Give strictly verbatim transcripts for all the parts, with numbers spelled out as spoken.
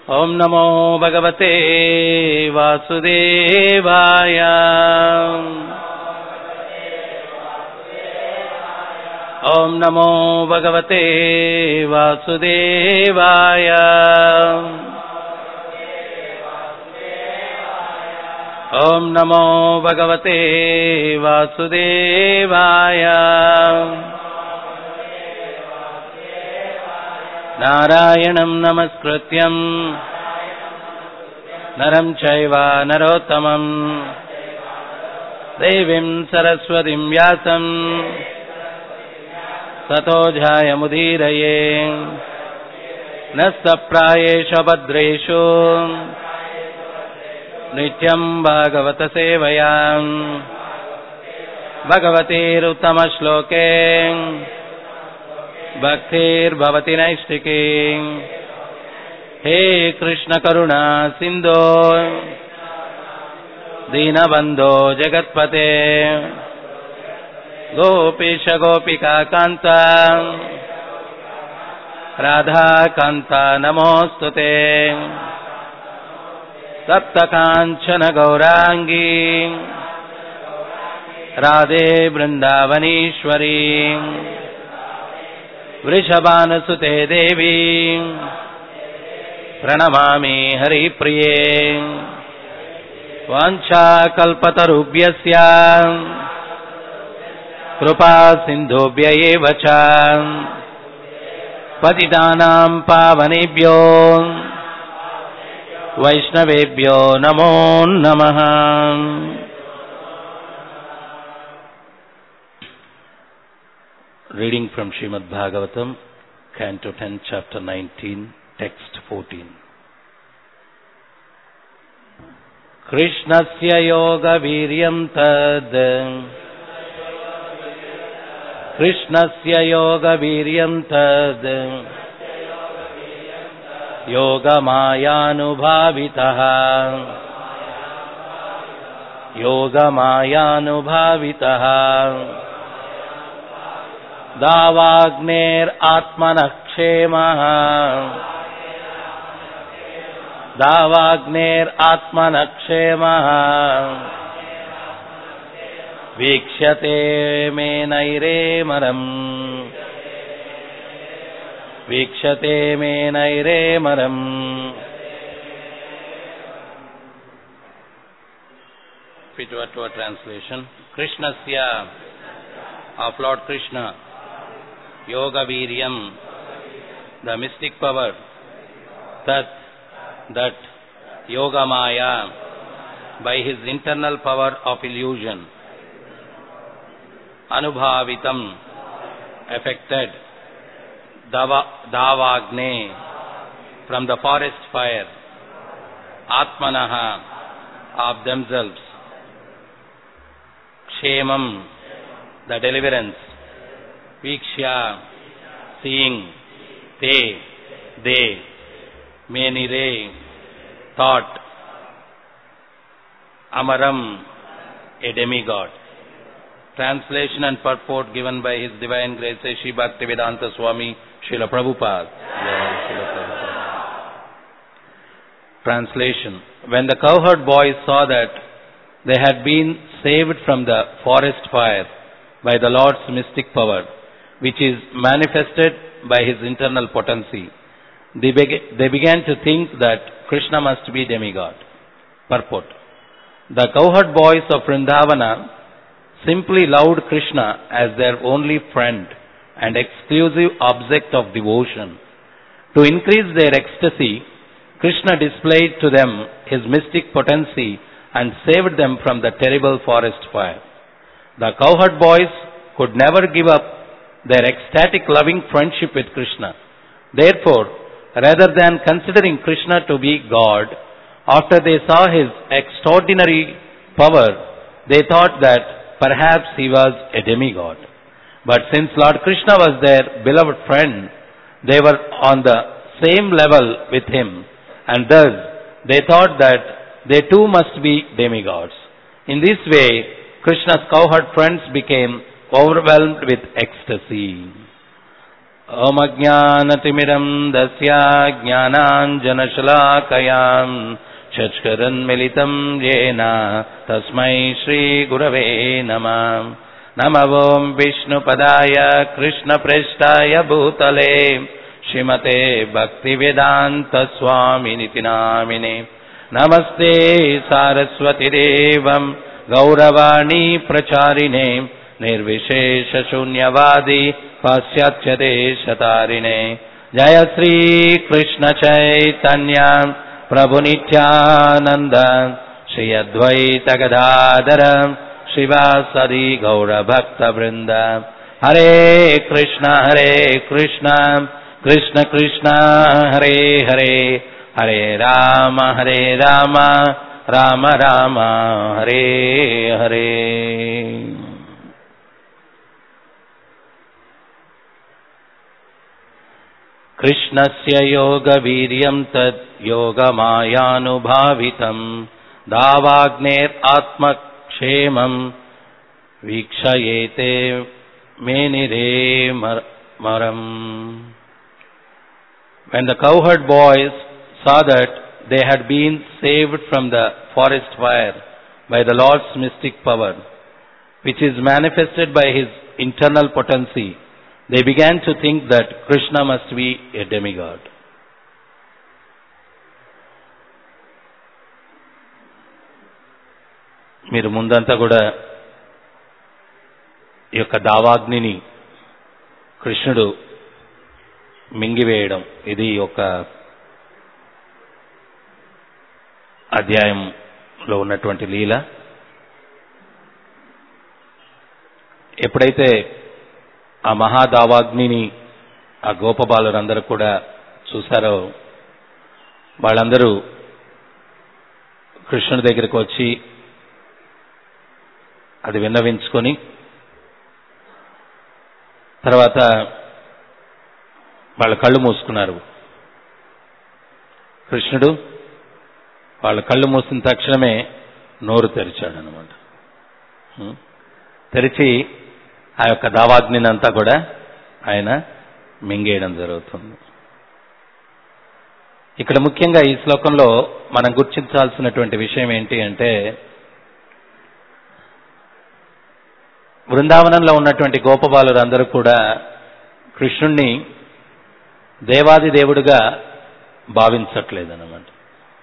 Om Namo Bhagavate Vasudevaya. Om Namo Bhagavate Vasudevaya. Om Namo Bhagavate Vasudevaya. Narayanam Namaskrityam Naram Chaiva Narottamam Devim Saraswatim Vyasam Tato Jayamudhiraye Nasta Prayesha Bhadreshu Nityam Bhagavata Sevayam Bhagavatir Uttama Shloke Bhaktir Bhavati Naistiki. He Krishna Karuna Sindho Dinabandho Jagatpate Gopisha Gopika Kanta Radha Kanta Namostute Sapta Kanchana Gaurangi Radhe Vrindavanishwari Vrishabhanasute Devi Pranamami Hari Priye Vancha Kalpatarubhyasya Krupa Sindhubhya Evacha Patitanam Pavanebhyo Vaishnavebhyo Namo Namaha. Reading from Srimad Bhagavatam, Canto ten, Chapter nineteen, Text fourteen. Krishnasya yoga viryam tad Krishnasya yoga viryam tad Yoga mayanubhavitaha Yoga mayanubhavitaha Davagner Atmanakshemaha Davagner Atmanakshemaha Vikshate menaire maram Vikshate menaire maram. Pitvattva translation. Krishnasya, of Lord Krishna, Yoga Viryam, the mystic power, Tat, that Yoga Maya, by his internal power of illusion, Anubhavitam, affected, Dava, Davagne, from the forest fire, Atmanaha, of themselves, Kshemam, the deliverance, Vikshya, seeing, Te, they, Menire, thought, Amaram, a demigod. Translation and purport given by His Divine Grace Sri Bhaktivedanta Swami Srila Prabhupada. Translation. When the cowherd boys saw that they had been saved from the forest fire by the Lord's mystic power, which is manifested by His internal potency, they, beg- they began to think that Krishna must be demigod. Purport. The cowherd boys of Vrindavana simply loved Krishna as their only friend and exclusive object of devotion. To increase their ecstasy, Krishna displayed to them his mystic potency and saved them from the terrible forest fire. The cowherd boys could never give up their ecstatic loving friendship with Krishna. Therefore, rather than considering Krishna to be God, after they saw his extraordinary power, they thought that perhaps he was a demigod. But since Lord Krishna was their beloved friend, they were on the same level with him, and thus they thought that they too must be demigods. In this way, Krishna's cowherd friends became overwhelmed with ecstasy. ఓం అజ్ఞానతిమిరం దస్య జ్ఞానాంజనశలాకయాం చక్షురున్మిళితం యేన తస్మై శ్రీగురవే నమః. నమః ఓం విష్ణుపదాయ కృష్ణప్రేష్ఠాయ భూతలే శ్రీమతే భక్తివేదాంత స్వామినితి నామినే. నమస్తే సారస్వతిదేవం గౌరవాణి ప్రచారిణే నిర్విశేష శూన్యవాది పాశ్చాత్యదేశతారిణే. జయ శ్రీ కృష్ణ చైతన్య ప్రభు నిత్యానంద శ్రీ అద్వైత గదాధర శ్రీవాసది గౌర భక్త బృంద. హరే కృష్ణ హరే కృష్ణ కృష్ణ కృష్ణ హరే హరే హరే రామ హరే రామ రామ రామ హరే హరే. కృష్ణస్య యోగ వీర్యం తద్ యోగమాయానుభావితం దావాగ్నేర్ ఆత్మక్షేమం వీక్షయేతే మేనిరే మరం. When the cowherd boys saw that they had been saved from the forest fire by the Lord's mystic power, which is manifested by his internal potency, they began to think that Krishna must be a demigod. మీరు ముందంతా కూడా ఈ యొక్క దావాగ్నిని కృష్ణుడు మింగివేయడం, ఇది ఒక అధ్యాయంలో ఉన్నటువంటి లీల. ఎప్పుడైతే ఆ మహాదావాగ్నిని ఆ గోపబాలురందరూ కూడా చూశారో, వాళ్ళందరూ కృష్ణుడి దగ్గరికి వచ్చి అది విన్నవించుకొని తర్వాత వాళ్ళ కళ్ళు మూసుకున్నారు. కృష్ణుడు వాళ్ళ కళ్ళు మూసిన తక్షణమే నోరు తెరిచాడు అనమాట. తెరిచి ఆ యొక్క దావాగ్నిని అంతా కూడా ఆయన మింగేయడం జరుగుతుంది. ఇక్కడ ముఖ్యంగా ఈ శ్లోకంలో మనం గుర్తించాల్సినటువంటి విషయం ఏంటి అంటే, బృందావనంలో ఉన్నటువంటి గోపబాలురందరూ కూడా కృష్ణుణ్ణి దేవాది దేవుడుగా భావించట్లేదన్నమాట.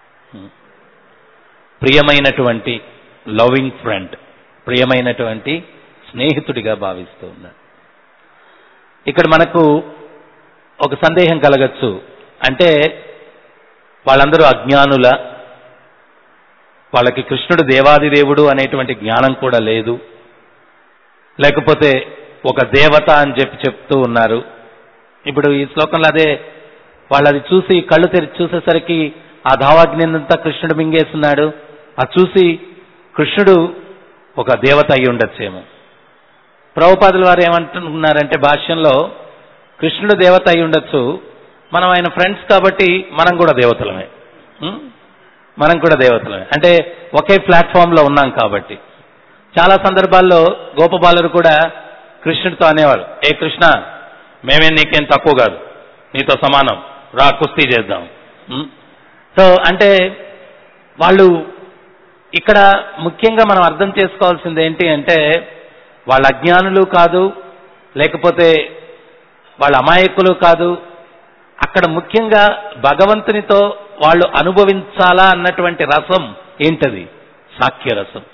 ప్రియమైనటువంటి లవింగ్ ఫ్రెండ్, ప్రియమైనటువంటి స్నేహితుడిగా భావిస్తూ ఉన్నారు. ఇక్కడ మనకు ఒక సందేహం కలగచ్చు. అంటే వాళ్ళందరూ అజ్ఞానుల, వాళ్ళకి కృష్ణుడు దేవాది దేవుడు అనేటువంటి జ్ఞానం కూడా లేదు, లేకపోతే ఒక దేవత అని చెప్పి చెప్తూ ఉన్నారు. ఇప్పుడు ఈ శ్లోకంలో అదే వాళ్ళు అది చూసి కళ్ళు తెరిచి చూసేసరికి ఆ దావాగ్నినంతా కృష్ణుడు మింగేస్తున్నాడు. అది చూసి కృష్ణుడు ఒక దేవత అయి ఉండొచ్చేమో. ప్రభుపాదుల వారు ఏమంటున్నారంటే భాష్యంలో, కృష్ణుడు దేవత అయి ఉండొచ్చు, మనం ఆయన ఫ్రెండ్స్ కాబట్టి మనం కూడా దేవతలమే, మనం కూడా దేవతలమే. అంటే ఒకే ప్లాట్ఫామ్లో ఉన్నాం కాబట్టి. చాలా సందర్భాల్లో గోపబాలురు కూడా కృష్ణుడితో అనేవాడు, ఏ కృష్ణ, మేమేం నీకేం తక్కువ కాదు, నీతో సమానం, రా కుస్తీ చేద్దాం. సో అంటే వాళ్ళు ఇక్కడ ముఖ్యంగా మనం అర్థం చేసుకోవాల్సింది ఏంటి అంటే, వాళ్ళ అజ్ఞానులు కాదు, లేకపోతే వాళ్ళ అమాయకులు కాదు. అక్కడ ముఖ్యంగా భగవంతునితో వాళ్ళు అనుభవించాలా అన్నటువంటి రసం ఏంటది? సాఖ్యరసం.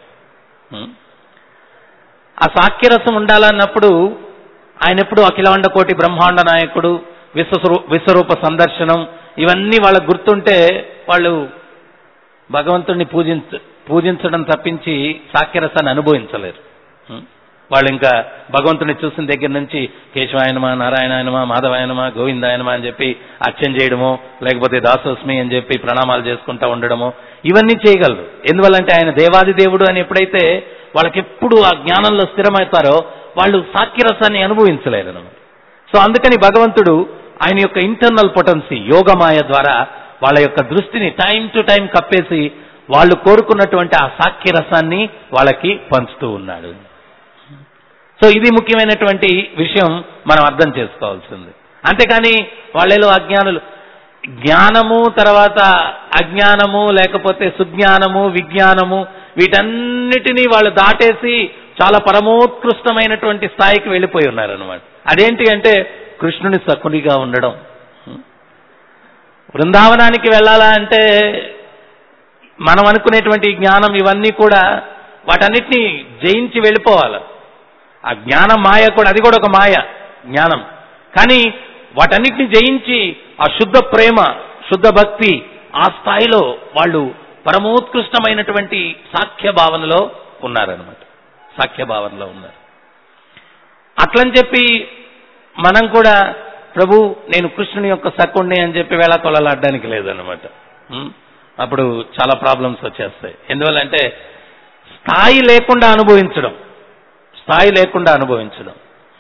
ఆ సాఖ్యరసం ఉండాలన్నప్పుడు ఆయన ఎప్పుడు అఖిలాండ కోటి బ్రహ్మాండ నాయకుడు, విశ్వస్వరూ విశ్వరూప సందర్శనం, ఇవన్నీ వాళ్ళకు గుర్తుంటే వాళ్ళు భగవంతుడిని పూజించ పూజించడం తప్పించి సాఖ్యరసాన్ని అనుభవించలేరు. వాళ్ళు ఇంకా భగవంతుని చూసిన దగ్గర నుంచి కేశవాయనమా, నారాయణాయనమా, మాధవాయనమా, గోవిందాయనమా అని చెప్పి అర్చన చేయడమో, లేకపోతే దాసోస్మి అని చెప్పి ప్రణామాలు చేసుకుంటూ ఉండడమో, ఇవన్నీ చేయగలరు. ఎందువల్లంటే ఆయన దేవాది దేవుడు అని ఎప్పుడైతే వాళ్ళకెప్పుడు ఆ జ్ఞానంలో స్థిరమవుతారో వాళ్ళు సాఖ్యరసాన్ని అనుభవించలేరు అన్నమాట. సో అందుకని భగవంతుడు ఆయన యొక్క ఇంటర్నల్ పొటెన్సీ యోగమాయ ద్వారా వాళ్ళ యొక్క దృష్టిని టైం టు టైం కప్పేసి వాళ్ళు కోరుకున్నటువంటి ఆ సాఖ్యరసాన్ని వాళ్ళకి పంచుతూ ఉన్నాడు. సో ఇది ముఖ్యమైనటువంటి విషయం మనం అర్థం చేసుకోవాల్సింది. అంతేకాని వాళ్ళేలో అజ్ఞానులు. జ్ఞానము తర్వాత అజ్ఞానము లేకపోతే సుజ్ఞానము విజ్ఞానము వీటన్నిటినీ వాళ్ళు దాటేసి చాలా పరమోత్కృష్టమైనటువంటి స్థాయికి వెళ్ళిపోయి ఉన్నారనమాట. అదేంటి అంటే కృష్ణుని సఖునిగా ఉండడం. బృందావనానికి వెళ్ళాలా అంటే మనం అనుకునేటువంటి జ్ఞానం ఇవన్నీ కూడా వాటన్నిటినీ జయించి వెళ్ళిపోవాలి. ఆ జ్ఞానం మాయ కూడా, అది కూడా ఒక మాయ జ్ఞానం. కానీ వాటన్నిటిని జయించి ఆ శుద్ధ ప్రేమ శుద్ధ భక్తి ఆ స్థాయిలో వాళ్ళు పరమోత్కృష్టమైనటువంటి సాఖ్య భావనలో ఉన్నారనమాట. సాఖ్య భావనలో ఉన్నారు. అట్లని చెప్పి మనం కూడా ప్రభు నేను కృష్ణుని యొక్క సఖుణ్ణి అని చెప్పి వేళ కొలలాడడానికి లేదనమాట. అప్పుడు చాలా ప్రాబ్లమ్స్ వచ్చేస్తాయి. ఎందువల్లంటే స్థాయి లేకుండా అనుభవించడం స్థాయి లేకుండా అనుభవించడం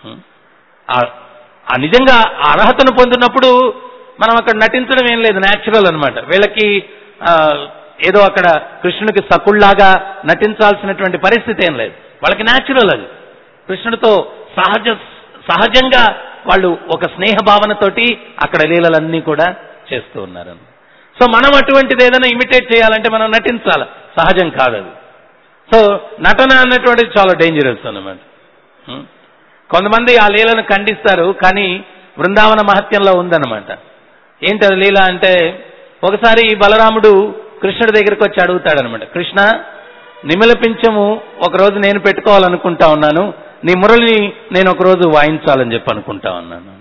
ఆ నిజంగా ఆ అర్హతను పొందినప్పుడు మనం అక్కడ నటించడం ఏం లేదు, న్యాచురల్ అనమాట. వీళ్ళకి ఏదో అక్కడ కృష్ణుడికి సకుళ్లాగా నటించాల్సినటువంటి పరిస్థితి ఏం లేదు. వాళ్ళకి న్యాచురల్ అది. కృష్ణుడితో సహజ సహజంగా వాళ్ళు ఒక స్నేహ భావనతోటి అక్కడ లీలలన్నీ కూడా చేస్తూ ఉన్నారు. సో మనం అటువంటిది ఏదైనా ఇమిటేట్ చేయాలంటే మనం నటించాలి, సహజం కాదది. సో నటన అన్నటువంటిది చాలా డేంజరస్ అన్నమాట. కొంతమంది ఆ లీలను ఖండిస్తారు, కానీ బృందావన మహత్యంలో ఉందన్నమాట. ఏంటి అది లీల అంటే, ఒకసారి బలరాముడు కృష్ణుడి దగ్గరికి వచ్చి అడుగుతాడనమాట, కృష్ణ నిమలపించము ఒకరోజు నేను పెట్టుకోవాలనుకుంటా ఉన్నాను, నీ మురళిని నేను ఒకరోజు వాయించాలని చెప్పి అనుకుంటా ఉన్నాను.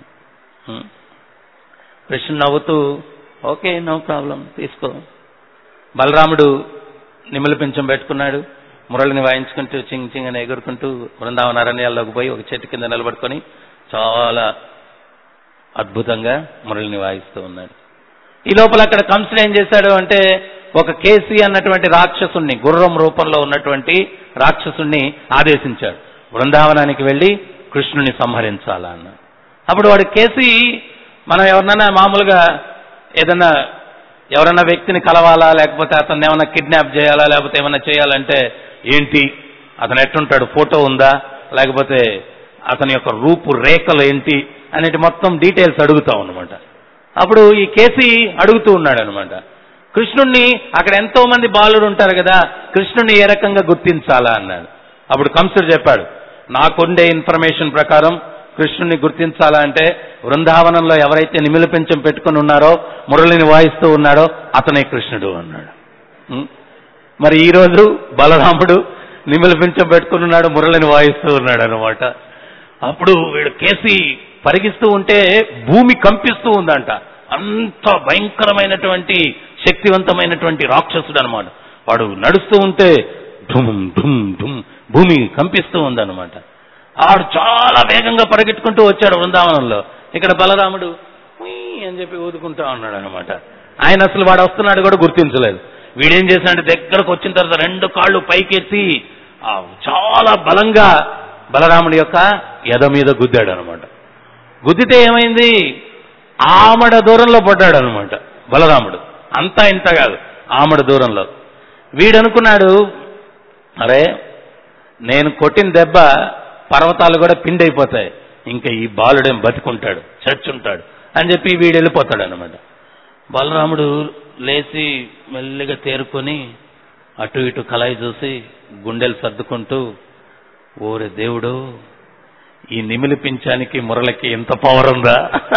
కృష్ణుడు నవ్వుతూ ఓకే నో ప్రాబ్లం తీసుకో. బలరాముడు నిమలపించం పెట్టుకున్నాడు, మురళిని వాయించుకుంటూ చింగ్ చింగ్ అని ఎగురుకుంటూ బృందావన అరణ్యాల్లోకి పోయి ఒక చెట్టు కింద నిలబడుకొని చాలా అద్భుతంగా మురళిని వాయిస్తూ ఉన్నాడు. ఈ లోపల అక్కడ కంసుడు ఏం చేశాడు అంటే, ఒక కేసి అన్నటువంటి రాక్షసుణ్ణి, గుర్రం రూపంలో ఉన్నటువంటి రాక్షసుణ్ణి ఆదేశించాడు, బృందావనానికి వెళ్ళి కృష్ణుని సంహరించాలా అన్న. అప్పుడు వాడు కేసి, మనం ఎవరినైనా మామూలుగా ఏదన్నా ఎవరన్నా వ్యక్తిని కలవాలా లేకపోతే అతన్ని ఏమైనా కిడ్నాప్ చేయాలా లేకపోతే ఏమైనా చేయాలంటే ఏంటి అతను ఎట్టుంటాడు, ఫోటో ఉందా, లేకపోతే అతని యొక్క రూపు రేఖలు ఏంటి అనేటి మొత్తం డీటెయిల్స్ అడుగుతాం అనమాట. అప్పుడు ఈ కేసి అడుగుతూ ఉన్నాడు అనమాట, కృష్ణుణ్ణి అక్కడ ఎంతో మంది బాలుడు ఉంటారు కదా, కృష్ణుణ్ణి ఏ రకంగా గుర్తించాలా అన్నాడు. అప్పుడు కంసుడు చెప్పాడు, నాకుండే ఇన్ఫర్మేషన్ ప్రకారం కృష్ణుణ్ణి గుర్తించాలా అంటే బృందావనంలో ఎవరైతే నిమిలపించం పెట్టుకుని ఉన్నారో మురళిని వాయిస్తూ ఉన్నాడో అతనే కృష్ణుడు అన్నాడు. మరి ఈరోజు బలరాముడు నిమిలపించం పెట్టుకుని ఉన్నాడు, మురళిని వాయిస్తూ ఉన్నాడు అనమాట. అప్పుడు వీడు కేసి పరిగిస్తూ ఉంటే భూమి కంపిస్తూ ఉందంట. అంత భయంకరమైనటువంటి శక్తివంతమైనటువంటి రాక్షసుడు అనమాట. వాడు నడుస్తూ ఉంటే ఢుమ్ ఢుమ్ ఢుమ్ భూమి కంపిస్తూ ఉందన్నమాట. ఆడు చాలా వేగంగా పరిగెట్టుకుంటూ వచ్చాడు బృందావనంలో. ఇక్కడ బలరాముడు అని చెప్పి ఊదుకుంటా ఉన్నాడు అనమాట. ఆయన అసలు వాడు వస్తున్నాడు కూడా గుర్తించలేదు. వీడేం చేశాడంటే దగ్గరకు వచ్చిన తర్వాత రెండు కాళ్ళు పైకెత్తి చాలా బలంగా బలరాముడి యొక్క ఎద మీద గుద్దాడు అనమాట. గుద్దితే ఏమైంది, ఆమడ దూరంలో పడ్డాడు అనమాట బలరాముడు. అంతా ఇంత కాదు, ఆమడ దూరంలో. వీడనుకున్నాడు, అరే నేను కొట్టిన దెబ్బ పర్వతాలు కూడా పిండైపోతాయి, ఇంకా ఈ బాలుడేం బతికుంటాడు చచ్చుంటాడు అని చెప్పి వీడు వెళ్ళిపోతాడు అనమాట. బలరాముడు లేచి మెల్లిగా తేరుకొని అటు ఇటు కలాయి చూసి గుండెలు సర్దుకుంటూ, ఓరే దేవుడు, ఈ నిమిలిపించానికి మురళకి ఎంత పవర్ ఉందా,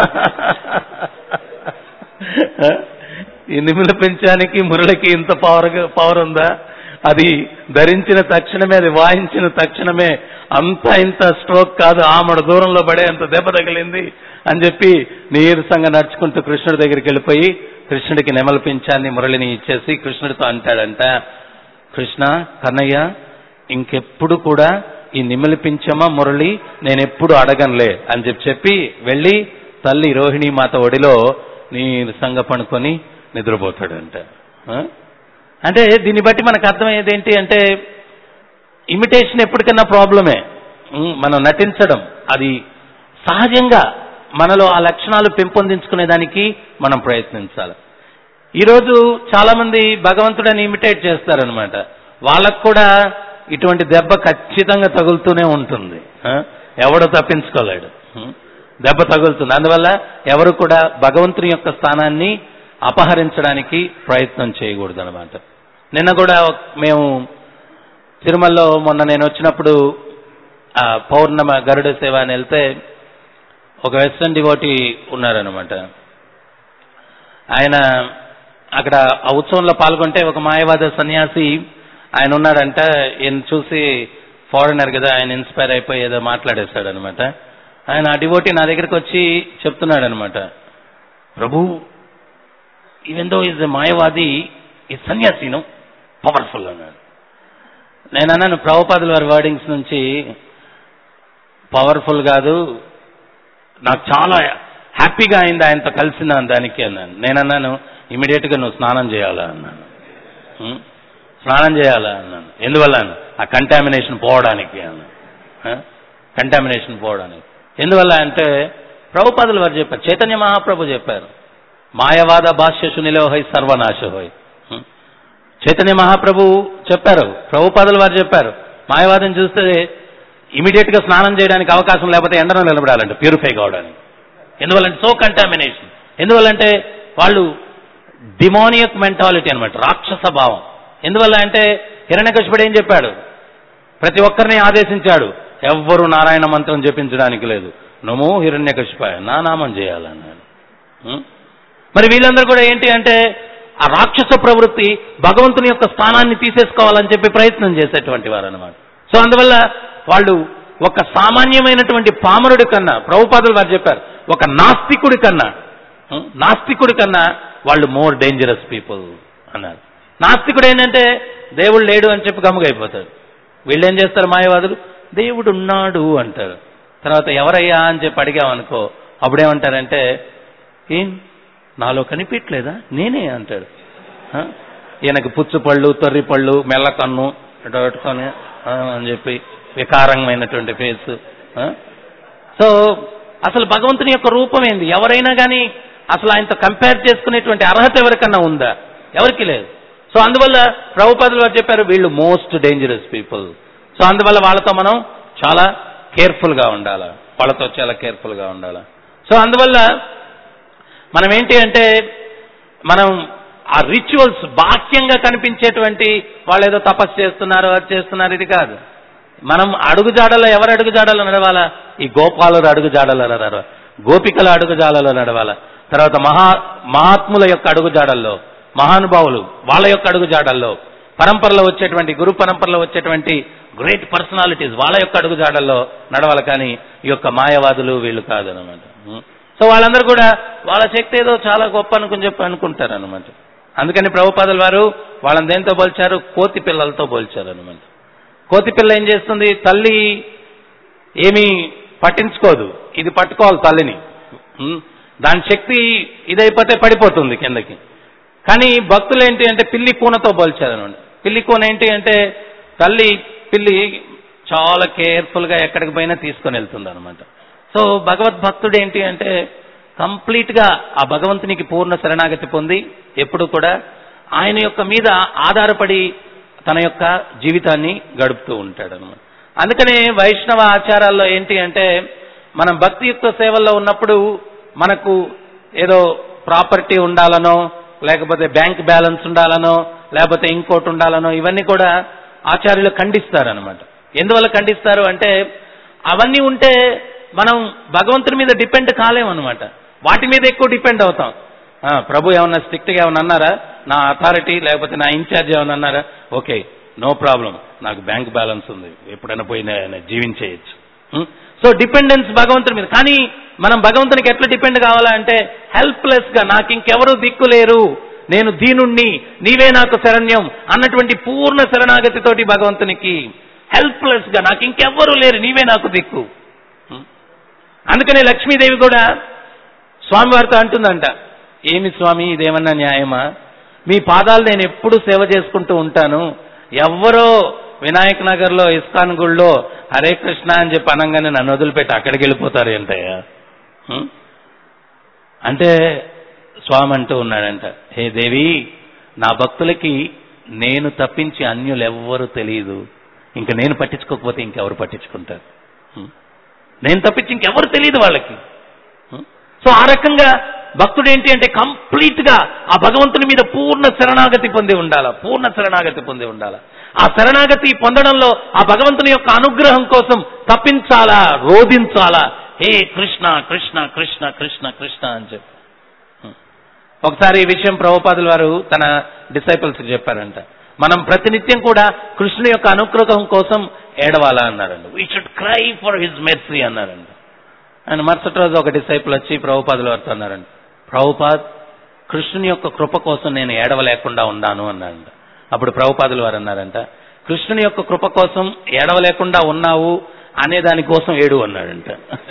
ఈ నిమిలిపించానికి మురళకి ఇంత పవర్ పవర్ ఉందా, అది ధరించిన తక్షణమే, అది వాయించిన తక్షణమే అంత ఇంత స్ట్రోక్ కాదు, ఆమడ దూరంలో పడే అంత దెబ్బ తగిలింది అని చెప్పి నీరసంగా నడుచుకుంటూ కృష్ణుడి దగ్గరికి వెళ్ళిపోయి కృష్ణుడికి నెమలిపించాన్ని మురళిని ఇచ్చేసి కృష్ణుడితో అంటాడంట, కృష్ణ కన్నయ్య ఇంకెప్పుడు కూడా ఈ నిమలిపించమా మురళి నేను ఎప్పుడు అడగనులే అని చెప్పి చెప్పి వెళ్ళి తల్లి రోహిణీ మాత ఒడిలో నీరసంగా పడుకొని నిద్రపోతాడంట. అంటే దీన్ని బట్టి మనకు అర్థమయ్యేది ఏంటి అంటే, ఇమిటేషన్ ఎప్పటికన్నా ప్రాబ్లమే. మనం నటించడం అది సహజంగా మనలో ఆ లక్షణాలు పెంపొందించుకునేదానికి మనం ప్రయత్నించాలి. ఈరోజు చాలా మంది భగవంతుడని ఇమిటేట్ చేస్తారనమాట. వాళ్ళకు కూడా ఇటువంటి దెబ్బ ఖచ్చితంగా తగులుతూనే ఉంటుంది, ఎవడో తప్పించుకోలేడు. దెబ్బ తగులుతుంది. అందువల్ల ఎవరు కూడా భగవంతుని యొక్క స్థానాన్ని అపహరించడానికి ప్రయత్నం చేయకూడదు అనమాట. నిన్న కూడా మేము తిరుమలలో మొన్న నేను వచ్చినప్పుడు పౌర్ణమ గరుడ సేవ అని వెళ్తే ఒక వెస్టర్న్ డివోటీ ఉన్నారనమాట. ఆయన అక్కడ ఆ ఉత్సవంలో పాల్గొంటే ఒక మాయవాద సన్యాసి ఆయన ఉన్నాడంట. ఈయన చూసి ఫారినర్ కదా, ఆయన ఇన్స్పైర్ అయిపోయి ఏదో మాట్లాడేస్తాడు అనమాట. ఆయన ఆ డివోటీ నా దగ్గరికి వచ్చి చెప్తున్నాడు అనమాట, ప్రభు ఈవెన్ దో ఈజ్ మాయవాది ఈ సన్యాసిను పవర్ఫుల్ అన్నాడు. నేను అన్నాను, ప్రభుపాదుల వారి వర్డింగ్స్ నుంచి పవర్ఫుల్ కాదు, నాకు చాలా హ్యాపీగా అయింది ఆయనతో కలిసిన దానికి అన్నాను. నేను అన్నాను, ఇమీడియట్ గా నువ్వు స్నానం చేయాలా అన్నాను. స్నానం చేయాలా అన్నాను. ఎందువల్ల? ఆ కంటామినేషన్ పోవడానికి అన్నాను. కంటామినేషన్ పోవడానికి. ఎందువల్ల అంటే ప్రభుపాదుల వారు చెప్పారు, చైతన్య మహాప్రభు చెప్పారు, మాయవాద భాష్యశు నిలోహై సర్వనాశోహై. చైతన్య మహాప్రభు చెప్పారు, ప్రభుపాదుల వారు చెప్పారు, మాయవాదం చూస్తే ఇమీడియట్ గా స్నానం చేయడానికి అవకాశం లేకపోతే ఎండలో నిలబడాలంటే ప్యూరిఫై కావడానికి. ఎందువల్లంటే సో కంటామినేషన్. ఎందువల్లంటే వాళ్ళు డిమోనియక్ మెంటాలిటీ అనమాట, రాక్షస భావం. ఎందువల్ల అంటే హిరణ్యకశిపుడు ఏం చెప్పాడు? ప్రతి ఒక్కరిని ఆదేశించాడు, ఎవ్వరూ నారాయణ మంత్రం జపించడానికి లేదు, నమో హిరణ్యకశిపాయ, నా నామం చేయాలన్నాడు. మరి వీళ్ళందరూ కూడా ఏంటి అంటే ఆ రాక్షస ప్రవృత్తి భగవంతుని యొక్క స్థానాన్ని తీసేసుకోవాలని చెప్పి ప్రయత్నం చేసేటువంటి వారు అనమాట. సో అందువల్ల వాళ్ళు ఒక సామాన్యమైనటువంటి పామరుడి కన్నా, ప్రభుపాదులు వారు చెప్పారు, ఒక నాస్తికుడి కన్నా నాస్తికుడి కన్నా వాళ్ళు మోర్ డేంజరస్ పీపుల్ అన్నారు. నాస్తికుడు ఏంటంటే దేవుడు లేడు అని చెప్పి గమ్ముగైపోతాడు. వీళ్ళు ఏం చేస్తారు మాయవాదులు, దేవుడు ఉన్నాడు అంటారు. తర్వాత ఎవరయ్యా అని చెప్పి అడిగామనుకో, అప్పుడేమంటారంటే ఏం నాలో కనిపించలేదా, నేనే అంటాడు. ఈయనకి పుచ్చు పళ్ళు, తొర్రి పళ్ళు, మెల్లకన్ను ఇటు పెట్టుకొని అని చెప్పి వికారమైనటువంటి ఫేస్. సో అసలు భగవంతుని యొక్క రూపం ఏంది? ఎవరైనా కానీ అసలు ఆయనతో కంపేర్ చేసుకునేటువంటి అర్హత ఎవరికన్నా ఉందా? ఎవరికి లేదు. సో అందువల్ల ప్రభుపాదులు వారు చెప్పారు, వీళ్ళు మోస్ట్ డేంజరస్ పీపుల్. సో అందువల్ల వాళ్ళతో మనం చాలా కేర్ఫుల్ గా ఉండాలా, వాళ్ళతో చాలా కేర్ఫుల్ గా ఉండాలా. సో అందువల్ల మనం ఏంటి అంటే మనం ఆ రిచువల్స్ బాహ్యంగా కనిపించేటువంటి వాళ్ళు ఏదో తపస్సు చేస్తున్నారు, అది చేస్తున్నారు, ఇది కాదు. మనం అడుగుజాడలో ఎవరు అడుగుజాడలో నడవాలా? ఈ గోపాలుడు అడుగుజాడలో నడవాలా, గోపికల అడుగుజాడలో నడవాలా, తర్వాత మహా మహాత్ముల యొక్క అడుగుజాడల్లో, మహానుభావులు వాళ్ళ యొక్క అడుగుజాడల్లో, పరంపరలో వచ్చేటువంటి గురు పరంపరలో వచ్చేటువంటి గ్రేట్ పర్సనాలిటీస్ వాళ్ళ యొక్క అడుగుజాడల్లో నడవాలి. కానీ ఈ యొక్క మాయవాదులు వీళ్ళు కాదనమాట. సో వాళ్ళందరూ కూడా వాళ్ళ శక్తి ఏదో చాలా గొప్ప అనుకుని చెప్పి అనుకుంటారు అనమాట. అందుకని ప్రభుపాదుల వారు వాళ్ళని దేంతో పోల్చారు? కోతి పిల్లలతో పోల్చారు అనమాట. కోతి పిల్ల ఏం చేస్తుంది? తల్లి ఏమీ పట్టించుకోదు, ఇది పట్టుకోవాలి తల్లిని, దాని శక్తి ఇదైపోతే పడిపోతుంది కిందకి. కానీ భక్తులు ఏంటి అంటే పిల్లి కూనతో పోల్చారు అనమాట. పిల్లి కూన ఏంటి అంటే తల్లి పిల్లి చాలా కేర్ఫుల్ గా ఎక్కడికి పోయినా తీసుకొని వెళ్తుంది అనమాట. సో భగవద్భక్తుడు ఏంటి అంటే కంప్లీట్ గా ఆ భగవంతునికి పూర్ణ శరణాగతి పొంది ఎప్పుడు కూడా ఆయన యొక్క మీద ఆధారపడి తన యొక్క జీవితాన్ని గడుపుతూ ఉంటాడు అనమాట. అందుకనే వైష్ణవ ఆచారాల్లో ఏంటి అంటే మనం భక్తియుక్త సేవల్లో ఉన్నప్పుడు మనకు ఏదో ప్రాపర్టీ ఉండాలనో, లేకపోతే బ్యాంక్ బ్యాలెన్స్ ఉండాలనో, లేకపోతే ఇంకోటి ఉండాలనో, ఇవన్నీ కూడా ఆచార్యులు ఖండిస్తారనమాట. ఎందువల్ల ఖండిస్తారు అంటే అవన్నీ ఉంటే మనం భగవంతుని మీద డిపెండ్ కాలేమన్నమాట, వాటి మీద ఎక్కువ డిపెండ్ అవుతాం. ప్రభు ఏమన్నా స్ట్రిక్ట్ గా ఏమన్నా అన్నారా, నా అథారిటీ లేకపోతే నా ఇన్ఛార్జ్ ఏమన్నా అన్నారా, ఓకే నో ప్రాబ్లం, నాకు బ్యాంక్ బ్యాలెన్స్ ఉంది, ఎప్పుడైనా పోయి జీవించేయచ్చు. సో డిపెండెన్స్ భగవంతుని మీద. కానీ మనం భగవంతునికి ఎట్లా డిపెండ్ కావాలా అంటే హెల్ప్లెస్ గా, నాకు ఇంకెవరూ దిక్కు లేరు, నేను దీనుణ్ణి, నీవే నాకు శరణ్యం అన్నటువంటి పూర్ణ శరణాగతితోటి భగవంతునికి హెల్ప్లెస్ గా, నాకు ఇంకెవ్వరూ లేరు, నీవే నాకు దిక్కు. అందుకనే లక్ష్మీదేవి కూడా స్వామివారితో అంటుందంట, ఏమి స్వామి ఇదేమన్నా న్యాయమా, మీ పాదాలు నేను ఎప్పుడు సేవ చేసుకుంటూ ఉంటాను, ఎవ్వరో వినాయక్ నగర్ లో ఇస్కాన్ గుళ్ళో హరే కృష్ణ అని చెప్పి అనగానే నన్ను వదిలిపెట్టి అక్కడికి వెళ్ళిపోతారు ఏంటయ్యా అంటే స్వామి అంటూ ఉన్నాడంట, హే దేవి, నా భక్తులకి నేను తప్పించి అన్యులు ఎవ్వరూ తెలియదు, ఇంక నేను పట్టించుకోకపోతే ఇంకెవరు పట్టించుకుంటారు, నేను తప్పించి ఇంకెవరు తెలియదు వాళ్ళకి. సో ఆ రకంగా భక్తుడు ఏంటి అంటే కంప్లీట్ గా ఆ భగవంతుని మీద పూర్ణ శరణాగతి పొంది ఉండాల, పూర్ణ శరణాగతి పొంది ఉండాల. ఆ శరణాగతి పొందడంలో ఆ భగవంతుని యొక్క అనుగ్రహం కోసం తప్పించాలా, రోధించాలా, హే కృష్ణ కృష్ణ కృష్ణ కృష్ణ కృష్ణ అని చెప్పి. ఒకసారి ఈ విషయం ప్రభుపాదుల వారు తన డిసైపుల్స్ చెప్పారంట. మనం ప్రతినిత్యం కూడా కృష్ణుని యొక్క అనుగ్రహం కోసం ఏడవాలా అన్నారండి. We should cry for his mercy అన్నారండి. ఆయన మరుసటి రోజు ఒక డిసైపుల్ వచ్చి ప్రభుపాదుల వారితో అన్నారండి, ప్రభుపాద్ కృష్ణుని యొక్క కృప కోసం నేను ఏడవలేకుండా ఉన్నాను అన్నారంట. అప్పుడు ప్రభుపాదుల వారు అన్నారంట, కృష్ణుని యొక్క కృప కోసం ఏడవలేకుండా ఉన్నావు అనే దానికోసం ఏడు అన్నాడంట.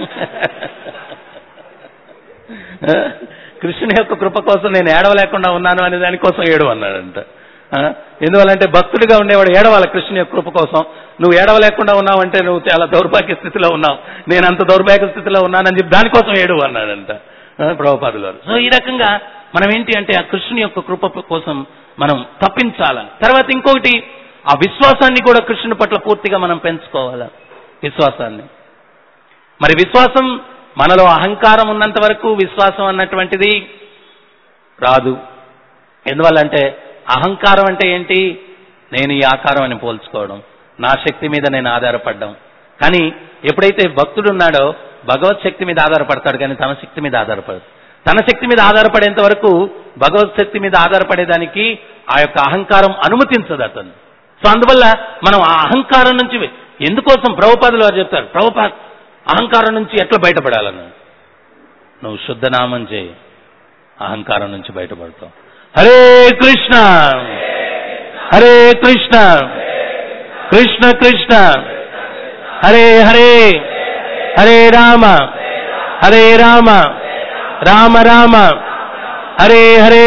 కృష్ణుని యొక్క కృప కోసం నేను ఏడవలేకుండా ఉన్నాను అనే దానికోసం ఏడు అన్నాడంట. ఎందువల్లంటే భక్తుడిగా ఉండేవాడు ఏడవాల కృష్ణుని యొక్క కృప కోసం. నువ్వు ఏడవలేకుండా ఉన్నావు అంటే నువ్వు చాలా దౌర్భాగ్య స్థితిలో ఉన్నావు, నేను అంత దౌర్భాగ్య స్థితిలో ఉన్నానని చెప్పి దానికోసం ఏడు అన్నాడంట ప్రభుపాదుల వారు. సో ఈ రకంగా మనం ఏంటి అంటే ఆ కృష్ణుని యొక్క కృప కోసం మనం తప్పించాలా. తర్వాత ఇంకొకటి, ఆ విశ్వాసాన్ని కూడా కృష్ణుని పట్ల పూర్తిగా మనం పెంచుకోవాలా, విశ్వాసాన్ని. మరి విశ్వాసం మనలో అహంకారం ఉన్నంత వరకు విశ్వాసం అన్నటువంటిది రాదు. ఎందువల్లంటే అహంకారం అంటే ఏంటి, నేను ఈ ఆకారం అని పోల్చుకోవడం, నా శక్తి మీద నేను ఆధారపడ్డం. కానీ ఎప్పుడైతే భక్తుడు ఉన్నాడో భగవత్ శక్తి మీద ఆధారపడతాడు, కానీ తన శక్తి మీద ఆధారపడదు. తన శక్తి మీద ఆధారపడేంత వరకు భగవత్ శక్తి మీద ఆధారపడేదానికి ఆ యొక్క అహంకారం అనుమతించదు అతను. సో అందువల్ల మనం ఆ అహంకారం నుంచి, ఎందుకోసం ప్రభుపాదులు వారు చెప్తారు, ప్రభుపాద్ అహంకారం నుంచి ఎట్లా బయటపడాలన్నా, నువ్వు శుద్ధనామం చేయి, అహంకారం నుంచి బయటపడతావు. హరే కృష్ణ హరే కృష్ణ కృష్ణ కృష్ణ హరే హరే హరే రామ హరే రామ రామ రామ హరే హరే.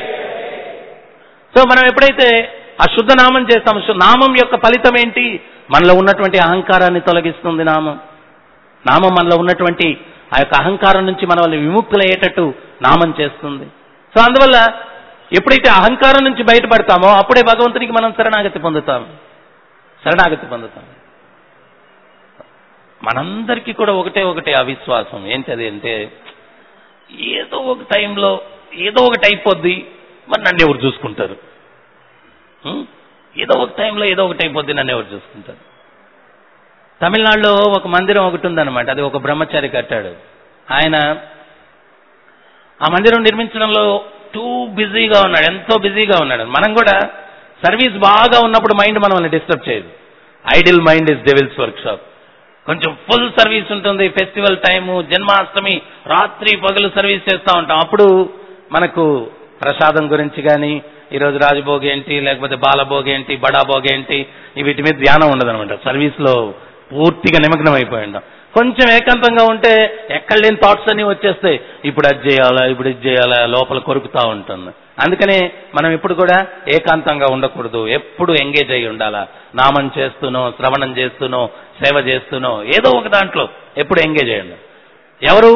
సో మనం ఎప్పుడైతే ఆ శుద్ధ నామం చేస్తామో, నామం యొక్క ఫలితం ఏంటి, మనలో ఉన్నటువంటి అహంకారాన్ని తొలగిస్తుంది నామం. నామం మనలో ఉన్నటువంటి ఆ యొక్క అహంకారం నుంచి మన వాళ్ళు విముక్తులయ్యేటట్టు నామం చేస్తుంది. సో అందువల్ల ఎప్పుడైతే అహంకారం నుంచి బయటపడతామో అప్పుడే భగవంతునికి మనం శరణాగతి పొందుతాం, శరణాగతి పొందుతాం. మనందరికీ కూడా ఒకటే ఒకటే అవిశ్వాసం. ఏంటది అంటే, ఏదో ఒక టైంలో ఏదో ఒకటి అయిపోద్ది, మరి నన్ను ఎవరు చూసుకుంటారు, ఏదో ఒక టైంలో ఏదో ఒకటి అయిపోద్ది, నన్ను ఎవరు చూసుకుంటారు. తమిళనాడులో ఒక మందిరం ఒకటి ఉందన్నమాట, అది ఒక బ్రహ్మచారి కట్టాడు. ఆయన ఆ మందిరం నిర్మించడంలో టూ బిజీగా ఉన్నాడు, ఎంతో బిజీగా ఉన్నాడు. మనం కూడా సర్వీస్ బాగా ఉన్నప్పుడు మైండ్ మనల్ని డిస్టర్బ్ చేయదు. Idle mind is devil's workshop. కొంచెం ఫుల్ సర్వీస్ ఉంటుంది, ఫెస్టివల్ టైము, జన్మాష్టమి, రాత్రి పగలు సర్వీస్ చేస్తూ ఉంటాం. అప్పుడు మనకు ప్రసాదం గురించి కానీ, ఈరోజు రాజభోగి ఏంటి, లేకపోతే బాలభోగి ఏంటి, బడాభోగి ఏంటి, వీటి మీద ధ్యానం ఉండదనమాట. సర్వీస్లో పూర్తిగా నిమగ్నం అయిపోయి ఉంటాం. కొంచెం ఏకాంతంగా ఉంటే ఎక్కడ లేని థాట్స్ అన్నీ వచ్చేస్తాయి. ఇప్పుడు అది చేయాలా, ఇప్పుడు ఇది చేయాలా, లోపల కొరుకుతూ ఉంటుంది. అందుకనే మనం ఎప్పుడు కూడా ఏకాంతంగా ఉండకూడదు, ఎప్పుడు ఎంగేజ్ అయి ఉండాలా. నామం చేస్తూనో, శ్రవణం చేస్తూనో, సేవ చేస్తూనో, ఏదో ఒక దాంట్లో ఎప్పుడు ఎంగేజ్ అయ్యండి. ఎవరు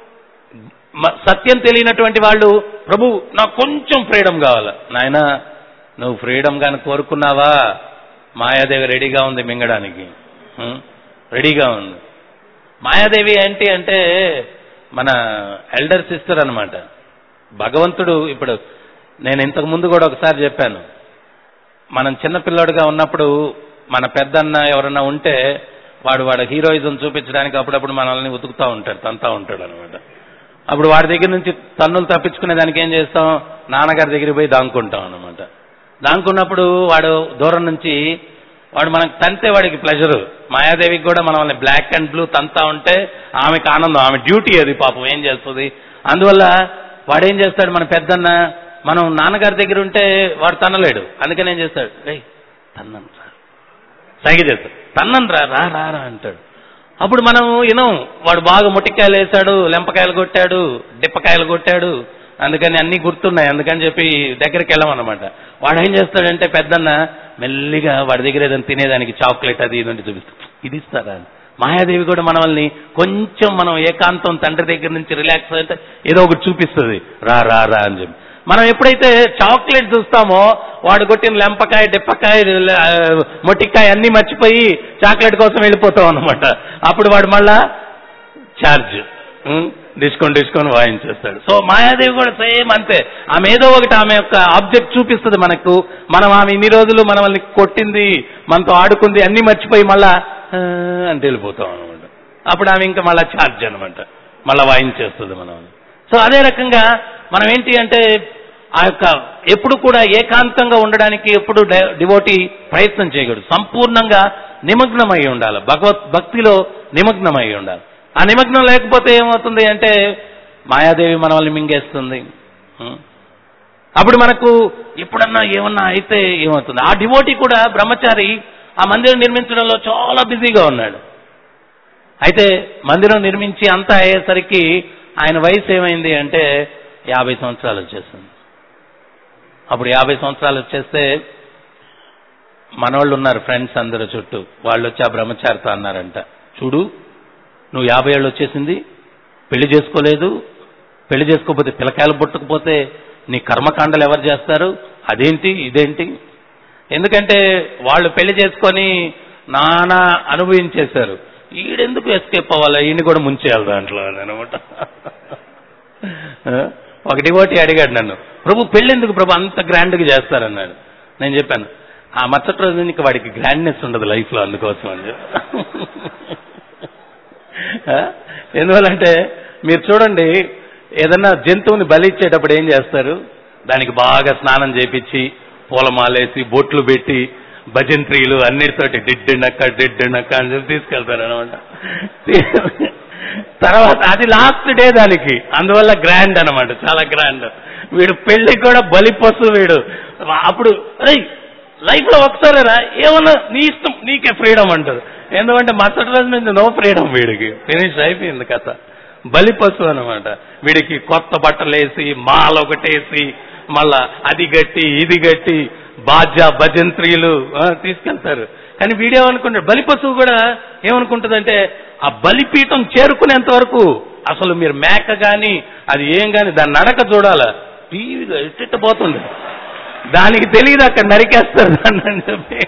సత్యం తెలియనటువంటి వాళ్ళు, ప్రభు నాకు కొంచెం ఫ్రీడమ్ కావాలా. నాయనా నువ్వు ఫ్రీడమ్ కానీ కోరుకున్నావా, మాయాదేవి రెడీగా ఉంది మింగడానికి, రెడీగా ఉంది. మాయాదేవి ఏంటి అంటే మన ఎల్డర్ సిస్టర్ అనమాట. భగవంతుడు, ఇప్పుడు నేను ఇంతకు ముందు కూడా ఒకసారి చెప్పాను, మనం చిన్నపిల్లాడుగా ఉన్నప్పుడు మన పెద్దన్న ఎవరన్నా ఉంటే వాడు వాడు హీరోయిజం చూపించడానికి అప్పుడప్పుడు మనల్ని ఉతుకుతూ ఉంటాడు, తంతా ఉంటాడు అనమాట. అప్పుడు వాడి దగ్గర నుంచి తన్నులు తప్పించుకునే దానికి ఏం చేస్తాం, నాన్నగారి దగ్గరికి పోయి దాంకుంటాం అనమాట. దాంకున్నప్పుడు వాడు దూరం నుంచి వాడు మనకు తంతే వాడికి ప్లెజరు. మాయాదేవికి కూడా మనల్ని బ్లాక్ అండ్ బ్లూ తంతా ఉంటే ఆమెకు ఆనందం, ఆమె డ్యూటీ అది, పాపం ఏం చేస్తుంది. అందువల్ల వాడేం చేస్తాడు, మన పెద్దన్న మనం నాన్నగారి దగ్గర ఉంటే వాడు తన్నలేడు, అందుకని ఏం చేస్తాడు, రే తన్నను రా, సైగ చేస్తాడు, తన్నను రా రా రా అంటాడు. అప్పుడు మనం వినం, వాడు బాగా ముట్టికాయలు వేశాడు, లెంపకాయలు కొట్టాడు, డిప్పకాయలు కొట్టాడు, అందుకని అన్నీ గుర్తున్నాయి, అందుకని చెప్పి దగ్గరికి వెళ్ళమన్నమాట. వాడు ఏం చేస్తాడంటే పెద్దన్న మెల్లిగా వాడి దగ్గర ఏదైనా తినేదానికి చాక్లెట్ అది ఇది చూపిస్తాడు, ఇది ఇస్తారా. మాయాదేవి కూడా మనల్ని కొంచెం మనం ఏకాంతం తండ్రి దగ్గర నుంచి రిలాక్స్ అయితే ఏదో ఒకటి చూపిస్తుంది, రా రా రా అని చెప్పి. మనం ఎప్పుడైతే చాక్లెట్ చూస్తామో వాడు కొట్టిన లెంపకాయ, డిప్పకాయ, మొట్టికాయ అన్నీ మర్చిపోయి చాక్లెట్ కోసం వెళ్ళిపోతాం అనమాట. అప్పుడు వాడు మళ్ళా ఛార్జ్ డిస్కొని డిస్కొని వాయించేస్తాడు. సో మాయాదేవి కూడా సేమ్ అంతే. ఆమె ఏదో ఒకటి ఆమె యొక్క ఆబ్జెక్ట్ చూపిస్తుంది మనకు. మనం ఆమె ఇన్ని రోజులు మనల్ని కొట్టింది, మనతో ఆడుకుంది అన్ని మర్చిపోయి మళ్ళా అంటే వెళ్ళిపోతాం అనమాట. అప్పుడు ఆమె ఇంకా మళ్ళా ఛార్జ్ అనమాట, మళ్ళా వాయించేస్తుంది మనం. సో అదే రకంగా మనం ఏంటి అంటే ఆ యొక్క ఎప్పుడు కూడా ఏకాంతంగా ఉండడానికి ఎప్పుడు డివోటీ ప్రయత్నం చేయకూడదు. సంపూర్ణంగా నిమగ్నమై ఉండాలి, భగవత్ భక్తిలో నిమగ్నమై ఉండాలి. ఆ నిమగ్నం లేకపోతే ఏమవుతుంది అంటే మాయాదేవి మనల్ని మింగేస్తుంది. అప్పుడు మనకు ఎప్పుడన్నా ఏమన్నా అయితే ఏమవుతుంది. ఆ డివోటీ కూడా బ్రహ్మచారి ఆ మందిరం నిర్మించడంలో చాలా బిజీగా ఉన్నాడు. అయితే మందిరం నిర్మించి అంతా అయ్యేసరికి ఆయన వయసు ఏమైంది అంటే యాభై సంవత్సరాలు వచ్చేస్తుంది. అప్పుడు యాభై సంవత్సరాలు వచ్చేస్తే మనోళ్ళు ఉన్నారు ఫ్రెండ్స్ అందరూ చుట్టూ, వాళ్ళు వచ్చి ఆ బ్రహ్మచారితో అన్నారంట, చూడు నువ్వు యాభై ఏళ్ళు వచ్చేసింది, పెళ్లి చేసుకోలేదు, పెళ్లి చేసుకోకపోతే పిల్లకాయలు పుట్టకపోతే నీ కర్మకాండలు ఎవరు చేస్తారు, అదేంటి ఇదేంటి. ఎందుకంటే వాళ్ళు పెళ్లి చేసుకొని నానా అనుభవించేశారు, ఈడెందుకు ఎస్కేప్ అవ్వాలి, ఈయన కూడా ముంచేయాలి దాంట్లో అని అనమాట. ఒక డివోటీ అడిగాడు నన్ను, ప్రభు పెళ్లి ఎందుకు ప్రభు అంత గ్రాండ్గా చేస్తారన్నాడు. నేను చెప్పాను, ఆ మరుసటి రోజు నుంచి వాడికి గ్రాండ్నెస్ ఉండదు లైఫ్లో, అందుకోసం అని చెప్పి. ఎందువల్లంటే మీరు చూడండి, ఏదన్నా జంతువుని బలి ఇచ్చేటప్పుడు ఏం చేస్తారు, దానికి బాగా స్నానం చేపించి పూలమాలేసి బొట్లు పెట్టి భజంత్రీలు అన్నిటితోటి డిడ్డు నక్క డిడ్డు నక్క అని చెప్పి తీసుకెళ్తారు అనమాట. తర్వాత అది లాస్ట్ డే దానికి, అందువల్ల గ్రాండ్ అనమాట, చాలా గ్రాండ్. వీడు పెళ్లికి కూడా బలి పశువు వీడు. అప్పుడు అరే లైఫ్ లో ఒకసారేరా ఏమన్నా నీ ఇష్టం నీకే ఫ్రీడమ్ అంటారు. ఎందుకంటే మరుసటి రోజు నుంచి నో ఫ్రీడమ్, వీడికి ఫినిష్ అయిపోయింది కథ. బలి పశువు అనమాట. వీడికి కొత్త బట్టలు వేసి మాల ఒకటేసి మళ్ళా అది గట్టి ఇది గట్టి బాజా భజంత్రీలు తీసుకెళ్తారు. కానీ వీడేమనుకుంటాడు, బలి పశువు కూడా ఏమనుకుంటుందంటే ఆ బలిపీఠం చేరుకునేంత వరకు అసలు మీరు మేక కానీ అది ఏం కానీ దాని నడక చూడాల, టీవీగా ఇట్ట పోతుంది, దానికి తెలియదు అక్కడ నరికేస్తారు దాన్ని అని చెప్పి.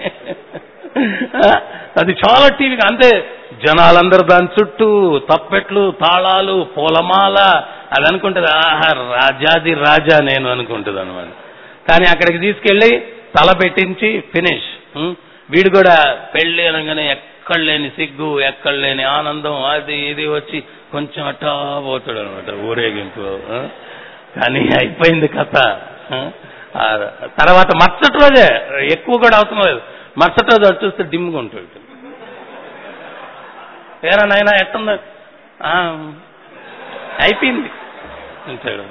అది చాలా టీవీగా అంతే, జనాలందరూ దాని చుట్టూ తప్పెట్లు తాళాలు పూలమాల, అది అనుకుంటుంది ఆహా రాజాది రాజా నేను అనుకుంటుంది అనమాట. కానీ అక్కడికి తీసుకెళ్ళి తల పెట్టించి ఫినిష్. వీడు కూడా పెళ్లి అనగానే ఎక్కడ లేని సిగ్గు ఎక్కడ లేని ఆనందం అది ఇది వచ్చి కొంచెం అట్టా పోతాడు అనమాట ఊరేగింపు. కానీ అయిపోయింది కథ. తర్వాత మరుసటి రోజే ఎక్కువ కూడా అవసరం లేదు, మరుసటి రోజు అది చూస్తే డిమ్గా ఉంటుంది. ఏరా నాయనా ఎట్టుందా, అయిపోయింది అంటాడు.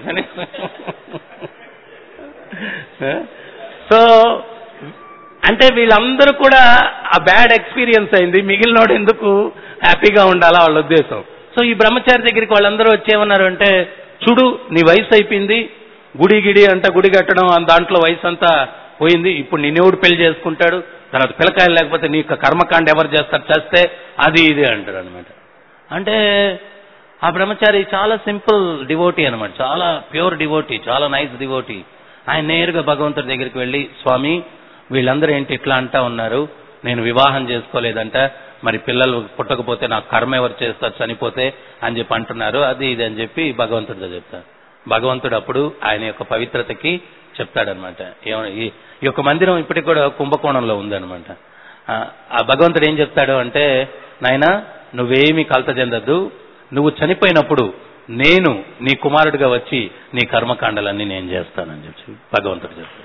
సో అంటే వీళ్ళందరూ కూడా ఆ బ్యాడ్ ఎక్స్పీరియన్స్ అయింది, మిగిలినోడు ఎందుకు హ్యాపీగా ఉండాలా వాళ్ళ ఉద్దేశం. సో ఈ బ్రహ్మచారి దగ్గరికి వాళ్ళందరూ వచ్చేమన్నారు అంటే, చూడు నీ వయసు అయిపోయింది, గుడి గిడి అంట గుడి కట్టడం దాంట్లో వయసు అంతా పోయింది, ఇప్పుడు నిన్నేవుడు పెళ్లి చేసుకుంటాడు, తర్వాత పిల్లకాయలు లేకపోతే నీ కర్మకాండ ఎవరు చేస్తారు చేస్తే అది ఇది అంటారు అనమాట. అంటే ఆ బ్రహ్మచారి చాలా సింపుల్ డివోటీ అనమాట, చాలా ప్యూర్ డివోటీ, చాలా నైస్ డివోటీ. ఆయన నేరుగా భగవంతుడి దగ్గరికి వెళ్ళి, స్వామి వీళ్ళందరూ ఏంటి ఇట్లా అంటా ఉన్నారు, నేను వివాహం చేసుకోలేదంట, మరి పిల్లలు పుట్టకపోతే నాకు కర్మ ఎవరు చేస్తారు చనిపోతే అని చెప్పి అంటున్నారు, అది ఇది అని చెప్పి భగవంతుడితో చెప్తారు. భగవంతుడు అప్పుడు ఆయన యొక్క పవిత్రతకి చెప్తాడనమాట. ఈ యొక్క మందిరం ఇప్పటికి కూడా కుంభకోణంలో ఉందనమాట. ఆ భగవంతుడు ఏం చెప్తాడు అంటే, నాయనా నువ్వేమీ కలత చెందద్దు, నువ్వు చనిపోయినప్పుడు నేను నీ కుమారుడిగా వచ్చి నీ కర్మకాండలన్నీ నేను చేస్తానని చెప్పి భగవంతుడు చెప్తాడు.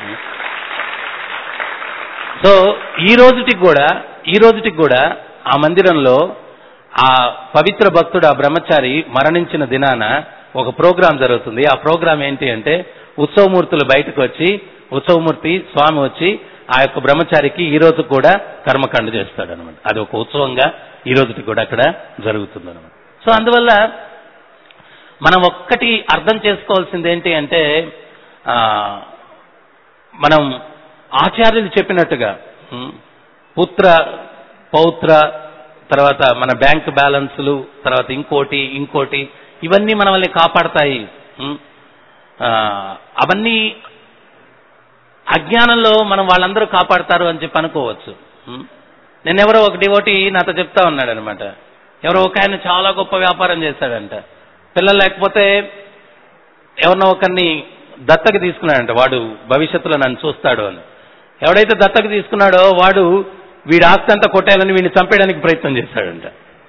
సో ఈ రోజుటికి కూడా ఈ రోజుటికి కూడా ఆ మందిరంలో ఆ పవిత్ర భక్తుడు ఆ బ్రహ్మచారి మరణించిన దినాన ఒక ప్రోగ్రాం జరుగుతుంది. ఆ ప్రోగ్రాం ఏంటి అంటే, ఉత్సవమూర్తులు బయటకు వచ్చి, ఉత్సవమూర్తి స్వామి వచ్చి ఆ యొక్క బ్రహ్మచారికి ఈ రోజు కూడా కర్మకాండ చేస్తాడు అనమాట. అది ఒక ఉత్సవంగా ఈ రోజుకి కూడా అక్కడ జరుగుతుంది అనమాట. సో అందువల్ల మనం ఒక్కటి అర్థం చేసుకోవాల్సింది ఏంటి అంటే, మనం ఆచార్యులు చెప్పినట్టుగా పుత్ర పౌత్ర తర్వాత మన బ్యాంక్ బ్యాలెన్స్లు తర్వాత ఇంకోటి ఇంకోటి ఇవన్నీ మనల్ని కాపాడతాయి. అవన్నీ అజ్ఞానంలో మనం వాళ్ళందరూ కాపాడతారు అని చెప్పి అనుకోవచ్చు. నేనెవరో ఒక డివోటీ నాతో చెప్తా ఉన్నాడు అనమాట, ఎవరో ఒక ఆయన చాలా గొప్ప వ్యాపారం చేశాడంట. పిల్లలు లేకపోతే ఎవరినో ఒకరిని దత్తకు తీసుకున్నాడంట. వాడు భవిష్యత్తులో నన్ను చూస్తాడు అని. ఎవడైతే దత్తకు తీసుకున్నాడో వాడు వీడి ఆస్తి అంతా కొట్టేయాలని వీడిని చంపేయడానికి ప్రయత్నం చేశాడంట.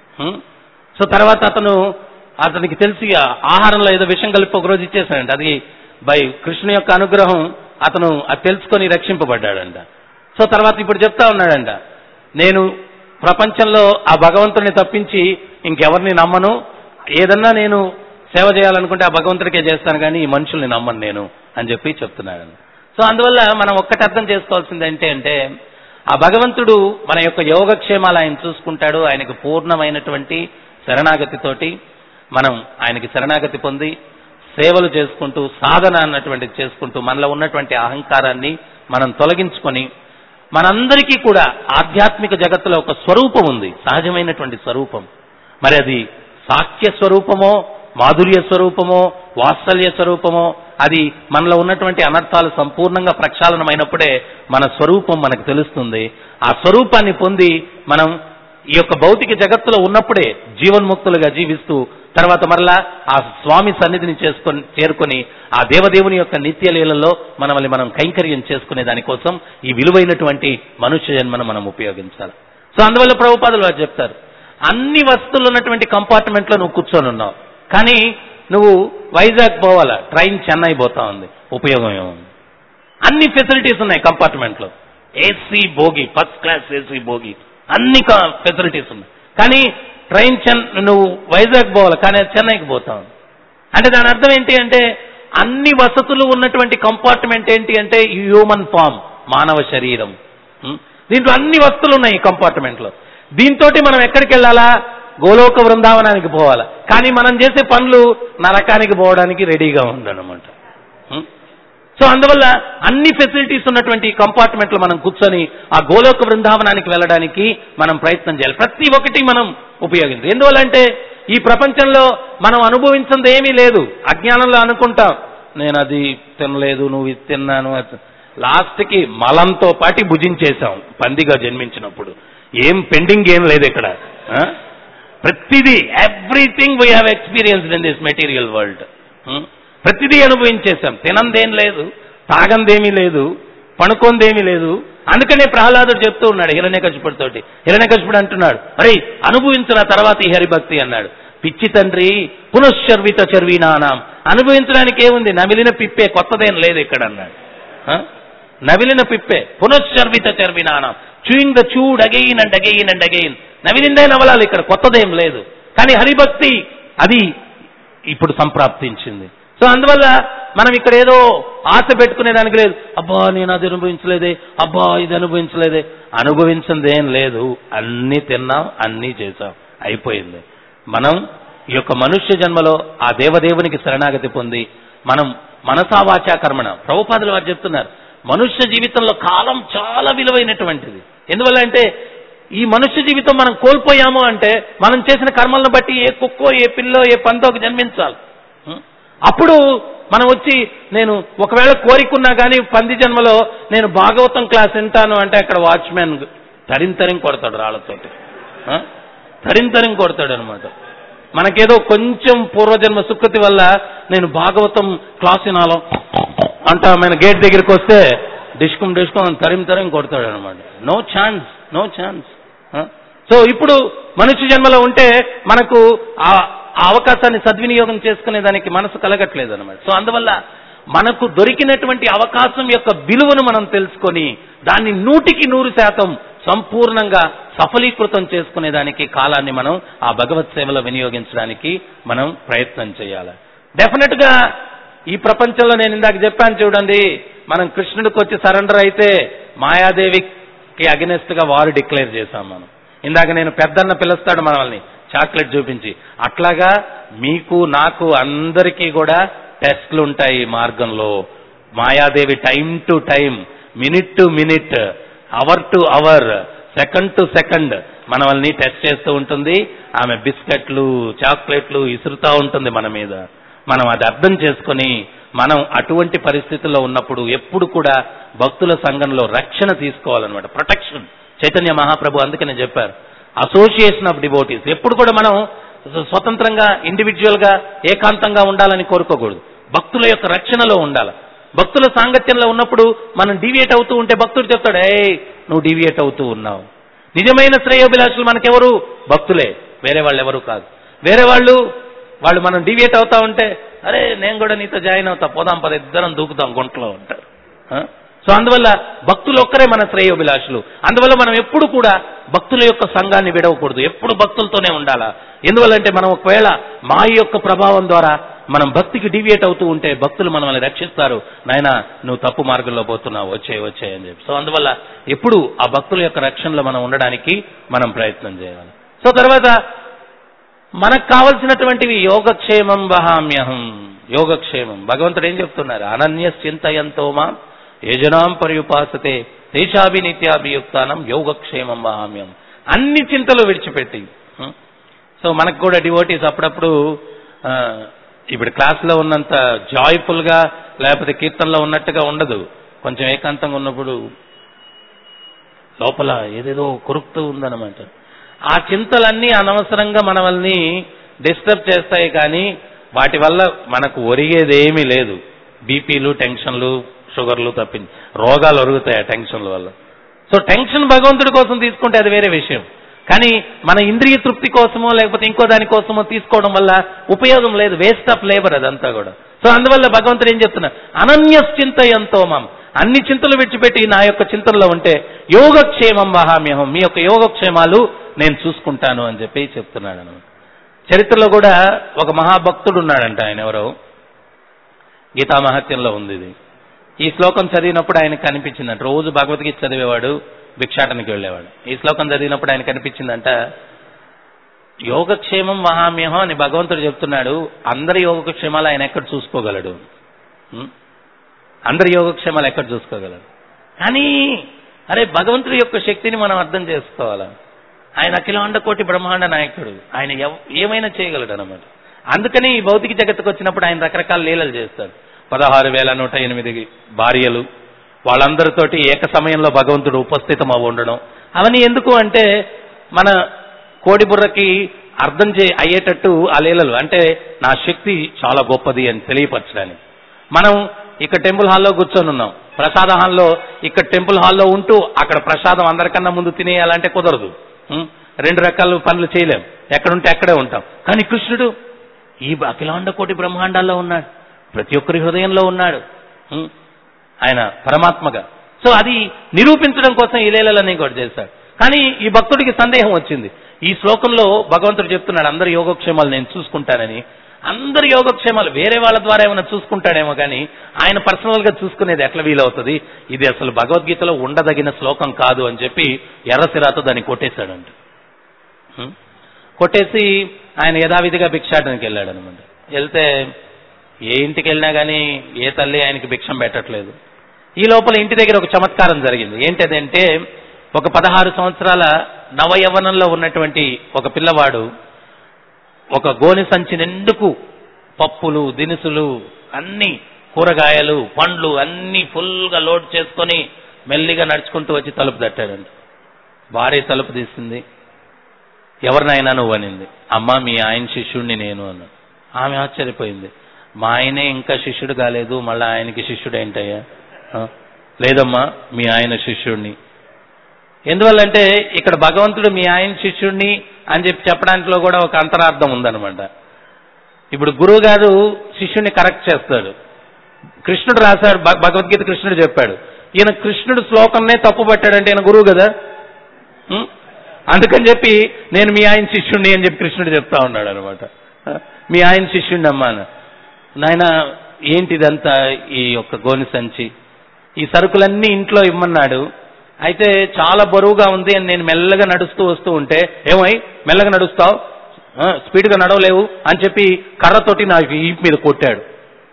సో తర్వాత అతను అతనికి తెలిసి ఆహారంలో ఏదో విషం కలిపి ఒకరోజు ఇచ్చేసాడంట. అది బై కృష్ణుని యొక్క అనుగ్రహం అతను అది తెలుసుకొని రక్షింపబడ్డాడంట. సో తర్వాత ఇప్పుడు చెప్తా ఉన్నాడంట, నేను ప్రపంచంలో ఆ భగవంతుడిని తప్పించి ఇంకెవరిని నమ్మను, ఏదన్నా నేను సేవ చేయాలనుకుంటే ఆ భగవంతుడికే చేస్తాను కానీ ఈ మనుషుల్ని నమ్మను నేను అని చెప్పి చెప్తున్నాడు. సో అందువల్ల మనం ఒక్కటి అర్థం చేసుకోవాల్సింది ఏంటి అంటే, ఆ భగవంతుడు మన యొక్క యోగక్షేమాలు ఆయన చూసుకుంటాడు. ఆయనకు పూర్ణమైనటువంటి శరణాగతితోటి మనం ఆయనకి శరణాగతి పొంది సేవలు చేసుకుంటూ సాధన అన్నటువంటిది చేసుకుంటూ మనలో ఉన్నటువంటి అహంకారాన్ని మనం తొలగించుకొని, మనందరికీ కూడా ఆధ్యాత్మిక జగత్తులో ఒక స్వరూపం ఉంది, సహజమైనటువంటి స్వరూపం. మరి అది సాఖ్య స్వరూపమో, మాధుర్య స్వరూపమో, వాత్సల్య స్వరూపమో, అది మనలో ఉన్నటువంటి అనర్థాలు సంపూర్ణంగా ప్రక్షాళనమైనప్పుడే మన స్వరూపం మనకు తెలుస్తుంది. ఆ స్వరూపాన్ని పొంది మనం ఈ యొక్క భౌతిక జగత్తులో ఉన్నప్పుడే జీవన్ముక్తులుగా జీవిస్తూ తర్వాత మరలా ఆ స్వామి సన్నిధిని చేసుకొని చేరుకొని ఆ దేవదేవుని యొక్క నిత్యలీలలో మనల్ని మనం కైంకర్యం చేసుకునే దానికోసం ఈ విలువైనటువంటి మనుష్య జన్మను మనం ఉపయోగించాలి. సో అందువల్ల ప్రభుపాదులు వారు చెప్తారు, అన్ని వస్తువులు ఉన్నటువంటి కంపార్ట్మెంట్లో నువ్వు కూర్చొని ఉన్నావు, కానీ నువ్వు వైజాగ్ పోవాలా, ట్రైన్ చెన్నై పోతా ఉంది, ఉపయోగం ఏముంది? అన్ని ఫెసిలిటీస్ ఉన్నాయి కంపార్ట్మెంట్లో, AC bogie, first class AC bogie, అన్ని ఫెసిలిటీస్ ఉన్నాయి, కానీ ట్రైన్ చెన్ నువ్వు వైజాగ్ పోవాలి కానీ చెన్నైకి పోతావు. అంటే దాని అర్థం ఏంటి అంటే, అన్ని వసతులు ఉన్నటువంటి కంపార్ట్మెంట్ ఏంటి అంటే హ్యూమన్ ఫామ్, మానవ శరీరం. దీంట్లో అన్ని వస్తువులు ఉన్నాయి ఈ కంపార్ట్మెంట్లో. దీంతో మనం ఎక్కడికి వెళ్ళాలా? గోలోక బృందావనానికి పోవాలా, కానీ మనం చేసే పనులు నరకానికి పోవడానికి రెడీగా ఉందన్నమాట. సో అందువల్ల అన్ని ఫెసిలిటీస్ ఉన్నటువంటి కంపార్ట్మెంట్లో మనం కూర్చొని ఆ గోలోక బృందావనానికి వెళ్ళడానికి మనం ప్రయత్నం చేయాలి. ప్రతి ఒక్కటి మనం ఉపయోగించాలి. ఎందువల్ల అంటే ఈ ప్రపంచంలో మనం అనుభవించింది ఏమీ లేదు. అజ్ఞానంలో అనుకుంటాం, నేను అది తినలేదు, నువ్వు ఇది తిన్నాను, లాస్ట్కి మలంతో పాటి భుజించేశాం పందిగా జన్మించినప్పుడు. ఏం పెండింగ్ ఏం లేదు ఇక్కడ. ప్రతిదీ, everything we have experienced in this material world. ప్రతిదీ అనుభవించేశాం. తినందేం లేదు, తాగందేమీ లేదు, పనుకొందేమీ లేదు. అందుకనే ప్రహ్లాదుడు చెప్తూ ఉన్నాడు హిరణ్యకశిపుడితోటి. హిరణ్యకశిపుడు అంటున్నాడు, అరే అనుభవించిన తర్వాత ఈ హరిభక్తి అన్నాడు. పిచ్చి తండ్రి, పునశ్చర్విత చర్వీనానాం, అనుభవించడానికి ఏముంది, నమిలిన పిప్పే, కొత్తదేం లేదు ఇక్కడ అన్నాడు. నవిలిన పిప్పే, పునశ్చర్విత చర్వీనానాం, chewing the chewed again and again and again, నవిలిందే నవలాలి, ఇక్కడ కొత్తదేం లేదు. కానీ హరిభక్తి అది ఇప్పుడు సంప్రాప్తించింది. సో అందువల్ల మనం ఇక్కడ ఏదో ఆశ పెట్టుకునే దానికి లేదు, అబ్బా నేను అది అనుభవించలేదే, అబ్బా ఇది అనుభవించలేదే. అనుభవించిందేం లేదు, అన్నీ తిన్నాం, అన్నీ చేశాం, అయిపోయింది. మనం ఈ యొక్క మనుష్య జన్మలో ఆ దేవదేవునికి శరణాగతి పొంది మనం మనసా వాచా కర్మణ, ప్రభుపాదులు వారు చెప్తున్నారు, మనుష్య జీవితంలో కాలం చాలా విలువైనటువంటిది. ఎందువల్ల అంటే ఈ మనుష్య జీవితం మనం కోల్పోయాము అంటే మనం చేసిన కర్మలను బట్టి ఏ కుక్కో ఏ పిల్లో ఏ పంతోకి జన్మించాలి. అప్పుడు మనం వచ్చి నేను ఒకవేళ కోరికున్నా కానీ పంది జన్మలో నేను భాగవతం క్లాస్ వింటాను అంటే అక్కడ వాచ్మెన్ తరింతరం కొడతాడు, రాళ్లతోటి తరింతరం కొడతాడు అనమాట. మనకేదో కొంచెం పూర్వజన్మ సుకృతి వల్ల నేను భాగవతం క్లాస్ వినాలో అంట మన గేట్ దగ్గరికి వస్తే డిస్కుం డిస్కుం తరిం తరిం కొడతాడు అనమాట. No chance, no chance. So ఇప్పుడు మనుష్య జన్మలో ఉంటే మనకు ఆ అవకాశాన్ని సద్వినియోగం చేసుకునే దానికి మనసు కలగట్లేదు అనమాట. సో అందువల్ల మనకు దొరికినటువంటి అవకాశం యొక్క విలువను మనం తెలుసుకొని దాన్ని నూటికి నూరు శాతం సంపూర్ణంగా సఫలీకృతం చేసుకునే దానికి కాలాన్ని మనం ఆ భగవత్ సేవలో వినియోగించడానికి మనం ప్రయత్నం చేయాలి. డెఫినెట్ గా ఈ ప్రపంచంలో నేను ఇందాక చెప్పాను చూడండి, మనం కృష్ణుడికి వచ్చి సరెండర్ అయితే మాయాదేవికి అగెనెస్ట్ గా వారు డిక్లేర్ చేశాం మనం. ఇందాక నేను పెద్దన్న పిలుస్తాడు మనల్ని చాక్లెట్ చూపించి, అట్లాగా మీకు నాకు అందరికీ కూడా టెస్ట్లు ఉంటాయి మార్గంలో. Mayadevi time to time, minute to minute, hour to hour, second to second మనల్ని టెస్ట్ చేస్తూ ఉంటుంది. ఆమె బిస్కెట్లు చాక్లెట్లు ఇసురుతూ ఉంటుంది మన మీద. మనం అది అర్థం చేసుకొని మనం అటువంటి పరిస్థితుల్లో ఉన్నప్పుడు ఎప్పుడు కూడా భక్తుల సంఘంలో రక్షణ తీసుకోవాలన్నమాట, ప్రొటెక్షన్. చైతన్య మహాప్రభు అందుకనే చెప్పారు, అసోసియేషన్ ఆఫ్ డివోటీస్. ఎప్పుడు కూడా మనం స్వతంత్రంగా ఇండివిజువల్గా ఏకాంతంగా ఉండాలని కోరుకోకూడదు. భక్తుల యొక్క రక్షణలో ఉండాలి. భక్తుల సాంగత్యంలో ఉన్నప్పుడు మనం డీవియేట్ అవుతూ ఉంటే భక్తుడు చెప్తాడు, ఏ నువ్వు డీవియేట్ అవుతూ ఉన్నావు. నిజమైన శ్రేయోభిలాషులు మనకెవరు? భక్తులే, వేరే వాళ్ళు ఎవరు కాదు. వేరే వాళ్ళు వాళ్ళు మనం డీవియేట్ అవుతా ఉంటే, అరే నేను కూడా నీతో జాయిన్ అవుతా, పోదాం పద, ఇద్దరం దూకుతాం గుంటలో ఉంటారు. సో అందువల్ల భక్తులు ఒక్కరే మన శ్రేయోభిలాషులు. అందువల్ల మనం ఎప్పుడు కూడా భక్తుల యొక్క సంఘాన్ని విడవకూడదు, ఎప్పుడు భక్తులతోనే ఉండాలా. ఎందువల్లంటే మనం ఒకవేళ మాయ యొక్క ప్రభావం ద్వారా మనం భక్తికి డీవియేట్ అవుతూ ఉంటే భక్తులు మనల్ని రక్షిస్తారు, నాయనా నువ్వు తప్పు మార్గంలో పోతున్నావు, వచ్చే వచ్చే అని చెప్పి. సో అందువల్ల ఎప్పుడు ఆ భక్తుల యొక్క రక్షణలో మనం ఉండడానికి మనం ప్రయత్నం చేయాలి. సో తర్వాత మనకు కావలసినటువంటివి యోగక్షేమం వహామ్యహం. యోగక్షేమం భగవంతుడు ఏం చెప్తున్నారు? అనన్యశ్చింతయంతో మాం యజనాం పర్యుపాసతే తేషాభి నిత్యాభియుక్తానం యోగక్షేమం వహామ్యం. అన్ని చింతలు విడిచిపెట్టి. సో మనకు కూడా డివోటీస్ అప్పుడప్పుడు ఇప్పుడు క్లాస్లో ఉన్నంత జాయ్ఫుల్గా లేకపోతే కీర్తనలో ఉన్నట్టుగా ఉండదు. కొంచెం ఏకాంతంగా ఉన్నప్పుడు లోపల ఏదేదో కొరుకుతూ ఉందన్నమాట. ఆ చింతలన్నీ అనవసరంగా మనల్ని డిస్టర్బ్ చేస్తాయి, కానీ వాటి వల్ల మనకు ఒరిగేదేమీ లేదు. బీపీలు, టెన్షన్లు, షుగర్లు తప్పింది, రోగాలు ఒరుగుతాయి ఆ టెన్షన్ల వల్ల. సో టెన్షన్ భగవంతుడి కోసం తీసుకుంటే అది వేరే విషయం, కానీ మన ఇంద్రియ తృప్తి కోసమో లేకపోతే ఇంకో దానికోసమో తీసుకోవడం వల్ల ఉపయోగం లేదు, వేస్ట్ ఆఫ్ లేబర్ అదంతా కూడా. సో అందువల్ల భగవంతుడు ఏం చెప్తున్నా? అనన్యశ్చింతయంతో మాం, అన్ని చింతలు విడిచిపెట్టి నా యొక్క చింతనలో ఉంటే యోగక్షేమం వహామ్యహం, మీ యొక్క యోగక్షేమాలు నేను చూసుకుంటాను అని చెప్పి చెప్తున్నాడు అనమాట. చరిత్రలో కూడా ఒక మహాభక్తుడు ఉన్నాడంట. ఆయన ఎవరో గీతా మహత్యంలో ఉంది ఇది. ఈ శ్లోకం చదివినప్పుడు ఆయనకు కనిపించిందంట. రోజు భగవద్గీత చదివేవాడు, భిక్షాటనకి వెళ్ళేవాడు. ఈ శ్లోకం చదివినప్పుడు ఆయన కనిపించిందంట, యోగక్షేమం వహామ్యహం అని భగవంతుడు చెప్తున్నాడు. అందరి యోగక్షేమాలు ఆయన ఎక్కడ చూసుకోగలడు? అందరి యోగక్షేమాలు ఎక్కడ చూసుకోగలడు? కానీ అరే భగవంతుడి యొక్క శక్తిని మనం అర్థం చేసుకోవాలా. ఆయన అఖిలాండ కోటి బ్రహ్మాండ నాయకుడు, ఆయన ఏమైనా చేయగలడు అనమాట. అందుకని ఈ భౌతిక జగత్తుకు వచ్చినప్పుడు ఆయన రకరకాల లీలలు చేస్తాడు. పదహారు వేల నూట ఎనిమిది భార్యలు, వాళ్ళందరితోటి ఏక సమయంలో భగవంతుడు ఉపస్థితం అవి ఉండడం, అవన్నీ ఎందుకు అంటే మన కోడి బుర్రకి అర్థం చే అయ్యేటట్టు ఆ లీలలు, అంటే నా శక్తి చాలా గొప్పది అని తెలియపరచడానికి. మనం ఇక్కడ టెంపుల్ హాల్లో కూర్చొని ఉన్నాం, ప్రసాద హాల్లో ఇక్కడ టెంపుల్ హాల్లో ఉంటూ అక్కడ ప్రసాదం అందరికన్నా ముందు తినేయాలంటే కుదరదు. రెండు రకాల పనులు చేయలేం, ఎక్కడుంటే అక్కడే ఉంటాం. కానీ కృష్ణుడు ఈ అఖిలాండ కోటి బ్రహ్మాండాల్లో ఉన్నాడు, ప్రతి ఒక్కరి హృదయంలో ఉన్నాడు ఆయన పరమాత్మగా. సో అది నిరూపించడం కోసం ఈ లీలలన్నీ కూడా చేశాడు. కానీ ఈ భక్తుడికి సందేహం వచ్చింది. ఈ శ్లోకంలో భగవంతుడు చెప్తున్నాడు అందరి యోగక్షేమాలు నేను చూసుకుంటానని. అందరి యోగక్షేమాలు వేరే వాళ్ళ ద్వారా ఏమైనా చూసుకుంటాడేమో, కానీ ఆయన పర్సనల్ గా చూసుకునేది ఎట్లా వీలవుతుంది? ఇది అసలు భగవద్గీతలో ఉండదగిన శ్లోకం కాదు అని చెప్పి ఎర్రసిరాతో దాన్ని కొట్టేశాడంట. కొట్టేసి ఆయన యథావిధిగా భిక్షాటనకి వెళ్ళాడు అనమాట. వెళ్తే ఏ ఇంటికి వెళ్ళినా కానీ ఏ తల్లి ఆయనకి భిక్షం పెట్టట్లేదు. ఈ లోపల ఇంటి దగ్గర ఒక చమత్కారం జరిగింది. ఏంటంటే ఒక పదహారు సంవత్సరాల నవయవనంలో ఉన్నటువంటి ఒక పిల్లవాడు ఒక గోనె సంచి నిండుకు పప్పులు, దినుసులు, అన్ని కూరగాయలు, పండ్లు అన్ని ఫుల్గా లోడ్ చేసుకొని మెల్లిగా నడుచుకుంటూ వచ్చి తలుపు తట్టాడంట. భార్య తలుపు తీసింది. ఎవరినైనా నువ్వు అనింది. అమ్మ మీ ఆయన శిష్యుడిని నేను అన్నా. ఆమె ఆశ్చర్యపోయింది. మా ఆయనే ఇంకా శిష్యుడు కాలేదు, మళ్ళీ ఆయనకి శిష్యుడు ఏంటయ్యా? లేదమ్మా మీ ఆయన శిష్యుడిని. ఎందువల్లంటే ఇక్కడ భగవంతుడు మీ ఆయన శిష్యుడిని అని చెప్పి చెప్పడానికిలో కూడా ఒక అంతరార్థం ఉందన్నమాట. ఇప్పుడు గురువు గారు శిష్యుడిని కరెక్ట్ చేస్తాడు. కృష్ణుడు రాశాడు భగవద్గీత, కృష్ణుడు చెప్పాడు. ఈయన కృష్ణుడు శ్లోకంనే తప్పు పట్టాడంటే ఈయన గురువు కదా, అందుకని చెప్పి నేను మీ ఆయన శిష్యుడిని అని చెప్పి కృష్ణుడు చెప్తా ఉన్నాడు అనమాట. మీ ఆయన శిష్యుడిని అమ్మా. నాయన ఏంటిదంతా? ఈ యొక్క గోని సంచి, ఈ సరుకులన్నీ ఇంట్లో ఇమ్మన్నాడు. అయితే చాలా బరువుగా ఉంది అని నేను మెల్లగా నడుస్తూ వస్తూ ఉంటే, ఏమై మెల్లగా నడుస్తావు, స్పీడ్గా నడవలేవు అని చెప్పి కర్రతోటి నాకు ఈపు మీద కొట్టాడు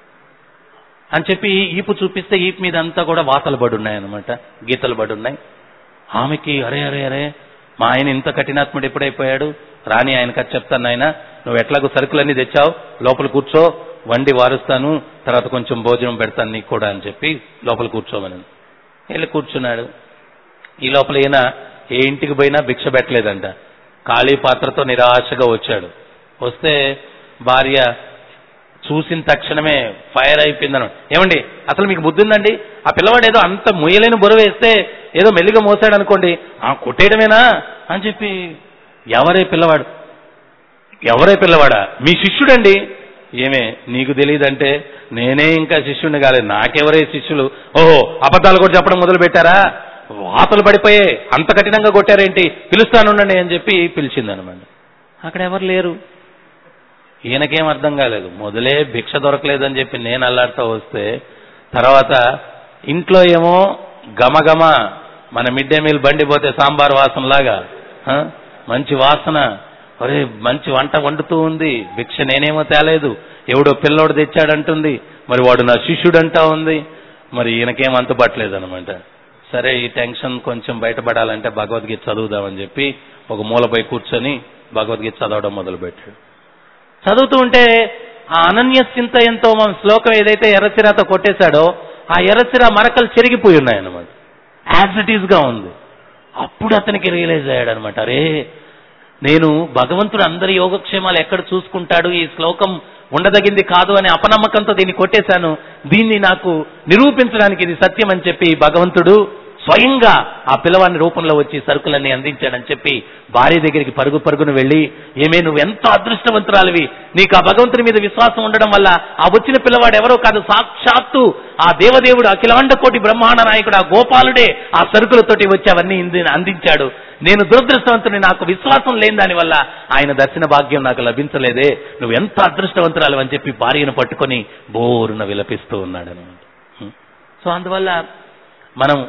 అని చెప్పి ఈపు చూపిస్తే ఈపు మీద అంతా కూడా వాతలు పడున్నాయి అనమాట, గీతలు పడున్నాయి. ఆమెకి అరే అరే అరే మా ఆయన ఇంత కఠినాత్ముడు ఎప్పుడైపోయాడు, రాని ఆయనకి అది చెప్తాను, ఆయన నువ్వు ఎట్లాగో సరుకులన్నీ తెచ్చావు, లోపల కూర్చో, వండి వారుస్తాను, తర్వాత కొంచెం భోజనం పెడతాను నీకు కూడా అని చెప్పి లోపల కూర్చోమని వెళ్ళి కూర్చున్నాడు. ఈ లోపల ఈయన ఏ ఇంటికి పోయినా భిక్ష పెట్టలేదంట. ఖాళీ పాత్రతో నిరాశగా వచ్చాడు. వస్తే భార్య చూసిన తక్షణమే ఫైర్ అయిపోయిందను. ఏమండి అసలు మీకు బుద్ధి ఉందండి? ఆ పిల్లవాడు ఏదో అంత ముయ్యలేని బుర్ర వేస్తే ఏదో మెల్లిగా మోసాడు అనుకోండి, ఆ కొట్టేయడమేనా అని చెప్పి, ఎవరే పిల్లవాడు? ఎవరే పిల్లవాడా? మీ శిష్యుడండి. ఏమే నీకు తెలియదంటే నేనే ఇంకా శిష్యుడిని కాలేదు, నాకెవరే శిష్యులు? ఓహో అబద్ధాలు కూడా చెప్పడం మొదలు పెట్టారా? వాతలు పడిపోయే అంత కఠినంగా కొట్టారేంటి? పిలుస్తానుండండి అని చెప్పి పిలిచిందనమాట. అక్కడ ఎవరు లేరు. ఈయనకేం అర్థం కాలేదు. మొదలే భిక్ష దొరకలేదని చెప్పి నేను అల్లాడుతూ వస్తే, తర్వాత ఇంట్లో ఏమో గమగమ మన మిడ్ డే మీల్ బండి పోతే సాంబార్ వాసనలాగా మంచి వాసన, ఒరే మంచి వంట వండుతూ ఉంది, భిక్ష నేనేమో తేలేదు, ఎవడో పిల్లోడు తెచ్చాడంటుంది, మరి వాడు నా శిష్యుడు అంటా ఉంది. మరి ఈయనకేం అంతుపట్టలేదు అనమాట. సరే ఈ టెన్షన్ కొంచెం బయటపడాలంటే భగవద్గీత చదువుదామని చెప్పి ఒక మూలపై కూర్చొని భగవద్గీత చదవడం మొదలుపెట్టాడు. చదువుతూ ఉంటే ఆ అనన్య చింతయంతో మన శ్లోకం ఏదైతే ఎర్రసిరాతో కొట్టేశాడో ఆ ఎర్రసిర మరకలు చెరిగిపోయి ఉన్నాయన్నమాట. యాజ్ ఇట్ ఈజ్ గా ఉంది. అప్పుడు అతనికి రియలైజ్ అయ్యాడు అనమాట, అరే నేను భగవంతుడు అందరి యోగక్షేమాలు ఎక్కడ చూసుకుంటాడు, ఈ శ్లోకం ఉండదగింది కాదు అనే అపనమ్మకంతో దీన్ని కొట్టేశాను, దీన్ని నాకు నిరూపించడానికి ఇది సత్యం అని చెప్పి భగవంతుడు స్వయంగా ఆ పిల్లవాడిని రూపంలో వచ్చి సరుకులన్నీ అందించాడని చెప్పి భార్య దగ్గరికి పరుగు పరుగును వెళ్ళి, ఏమే నువ్వు ఎంతో అదృష్టవంతురాలివి, నీకు ఆ భగవంతుని మీద విశ్వాసం ఉండడం వల్ల ఆ వచ్చిన పిల్లవాడు ఎవరో కాదు, సాక్షాత్తు ఆ దేవదేవుడు అఖిలాండ కోటి బ్రహ్మాండ నాయకుడు ఆ గోపాలుడే ఆ సరుకులతోటి వచ్చి అవన్నీ అందించాడు. నేను దురదృష్టవంతుని, నాకు విశ్వాసం లేని దాని వల్ల ఆయన దర్శన భాగ్యం నాకు లభించలేదే, నువ్వు ఎంత అదృష్టవంతురాలు అని చెప్పి భార్యను పట్టుకొని బోరున విలపిస్తూ ఉన్నాడు అనమాట. సో అందువల్ల మనం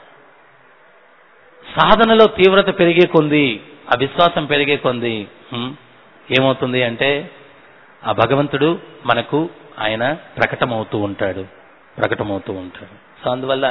సాధనలో తీవ్రత పెరిగే కొంది, ఆ విశ్వాసం పెరిగే కొంది ఏమవుతుంది అంటే ఆ భగవంతుడు మనకు ఆయన ప్రకటమవుతూ ఉంటాడు ప్రకటమవుతూ ఉంటాడు సో అందువల్ల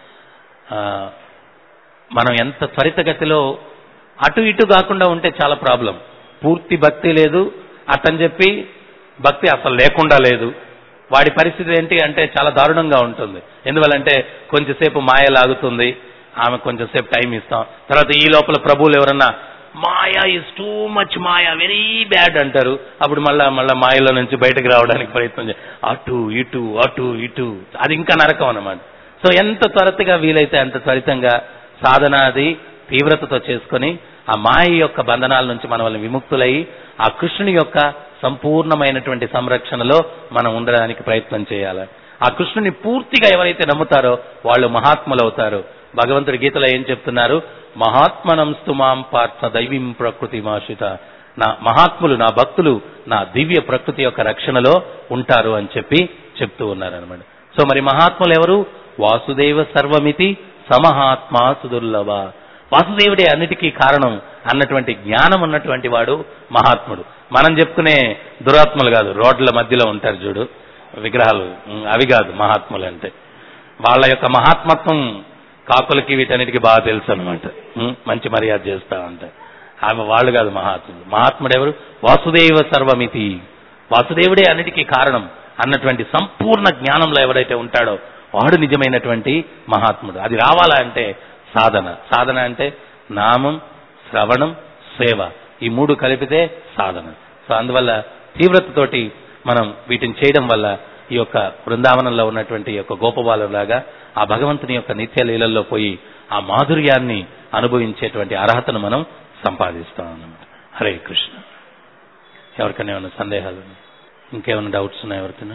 మనం ఎంత త్వరితగతిలో అటు ఇటు కాకుండా ఉంటే చాలా ప్రాబ్లం. పూర్తి భక్తి లేదు అతని చెప్పి భక్తి అసలు లేకుండా లేదు, వాడి పరిస్థితి ఏంటి అంటే చాలా దారుణంగా ఉంటుంది. ఎందువల్లంటే కొంచెంసేపు మాయ లాగుతుంది, ఆమె కొంచెంసేపు టైం ఇస్తాం, తర్వాత ఈ లోపల ప్రభువులు ఎవరన్నా Maya is too much, Maya very bad అంటారు, అప్పుడు మళ్ళా మళ్ళా మాయలో నుంచి బయటకు రావడానికి ప్రయత్నం చేయాలి, అటు ఇటు అటు ఇటు, అది ఇంకా నరకం అన్నమాట. సో ఎంత త్వరతగా వీలైతే అంత త్వరితంగా సాధన అది తీవ్రతతో చేసుకొని ఆ మాయ యొక్క బంధనాల నుంచి మన వాళ్ళని విముక్తులై ఆ కృష్ణుని యొక్క సంపూర్ణమైనటువంటి సంరక్షణలో మనం ఉండడానికి ప్రయత్నం చేయాలి. ఆ కృష్ణుని పూర్తిగా ఎవరైతే నమ్ముతారో వాళ్ళు మహాత్ములు అవుతారు. భగవంతుడి గీతలో ఏం చెప్తున్నారు? మహాత్మనంస్తు మాం పార్థ దైవీం ప్రకృతి మాషిత, నా మహాత్ములు నా భక్తులు నా దివ్య ప్రకృతి యొక్క రక్షణలో ఉంటారు అని చెప్పి చెప్తూ ఉన్నారు అనమాట. సో మరి మహాత్ములు ఎవరు? వాసుదేవ సర్వమితి సమహాత్మా సుదుర్లభ, వాసుదేవుడే అన్నిటికీ కారణం అన్నటువంటి జ్ఞానం ఉన్నటువంటి వాడు మహాత్ముడు. మనం చెప్పుకునే దురాత్ములు కాదు, రోడ్ల మధ్యలో ఉంటారు చూడు విగ్రహాలు, అవి కాదు మహాత్ములు అంటే. వాళ్ళ యొక్క మహాత్మత్వం కాకులకి వీటన్నిటికీ బాగా తెలుసు అనమాట, మంచి మర్యాద చేస్తా ఉంటారు. ఆమె వాళ్ళు కాదు మహాత్ముడు. మహాత్ముడు ఎవరు? వాసుదేవ సర్వమితి, వాసుదేవుడే అన్నిటికీ కారణం అన్నటువంటి సంపూర్ణ జ్ఞానంలో ఎవరైతే ఉంటాడో వాడు నిజమైనటువంటి మహాత్ముడు. అది రావాలా అంటే సాధన. సాధన అంటే నామం, శ్రవణం, సేవ, ఈ మూడు కలిపితే సాధన. సో అందువల్ల తీవ్రతతోటి మనం వీటిని చేయడం వల్ల ఈ యొక్క బృందావనంలో ఉన్నటువంటి ఈ యొక్క గోపబాలులాగా ఆ భగవంతుని యొక్క నిత్య లీలల్లో పోయి ఆ మాధుర్యాన్ని అనుభవించేటువంటి అర్హతను మనం సంపాదిస్తాం అన్నమాట. హరే కృష్ణ. ఎవరికైనా ఏమైనా సందేహాలు, ఇంకేమైనా డౌట్స్ ఉన్నాయి ఎవరికైనా?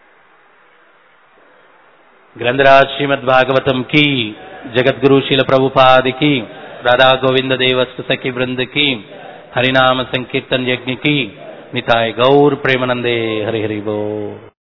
గ్రంథరాజ్ శ్రీమద్ భాగవతం కి, జగద్గురు శీల ప్రభుపాది కి, రాధా గోవింద దేవస్తు సఖి బృంద కి, హరినామ సంకీర్తన్ యజ్ఞ కి, నితాయ్ గౌర్ ప్రేమనందే. హరి హరి బో.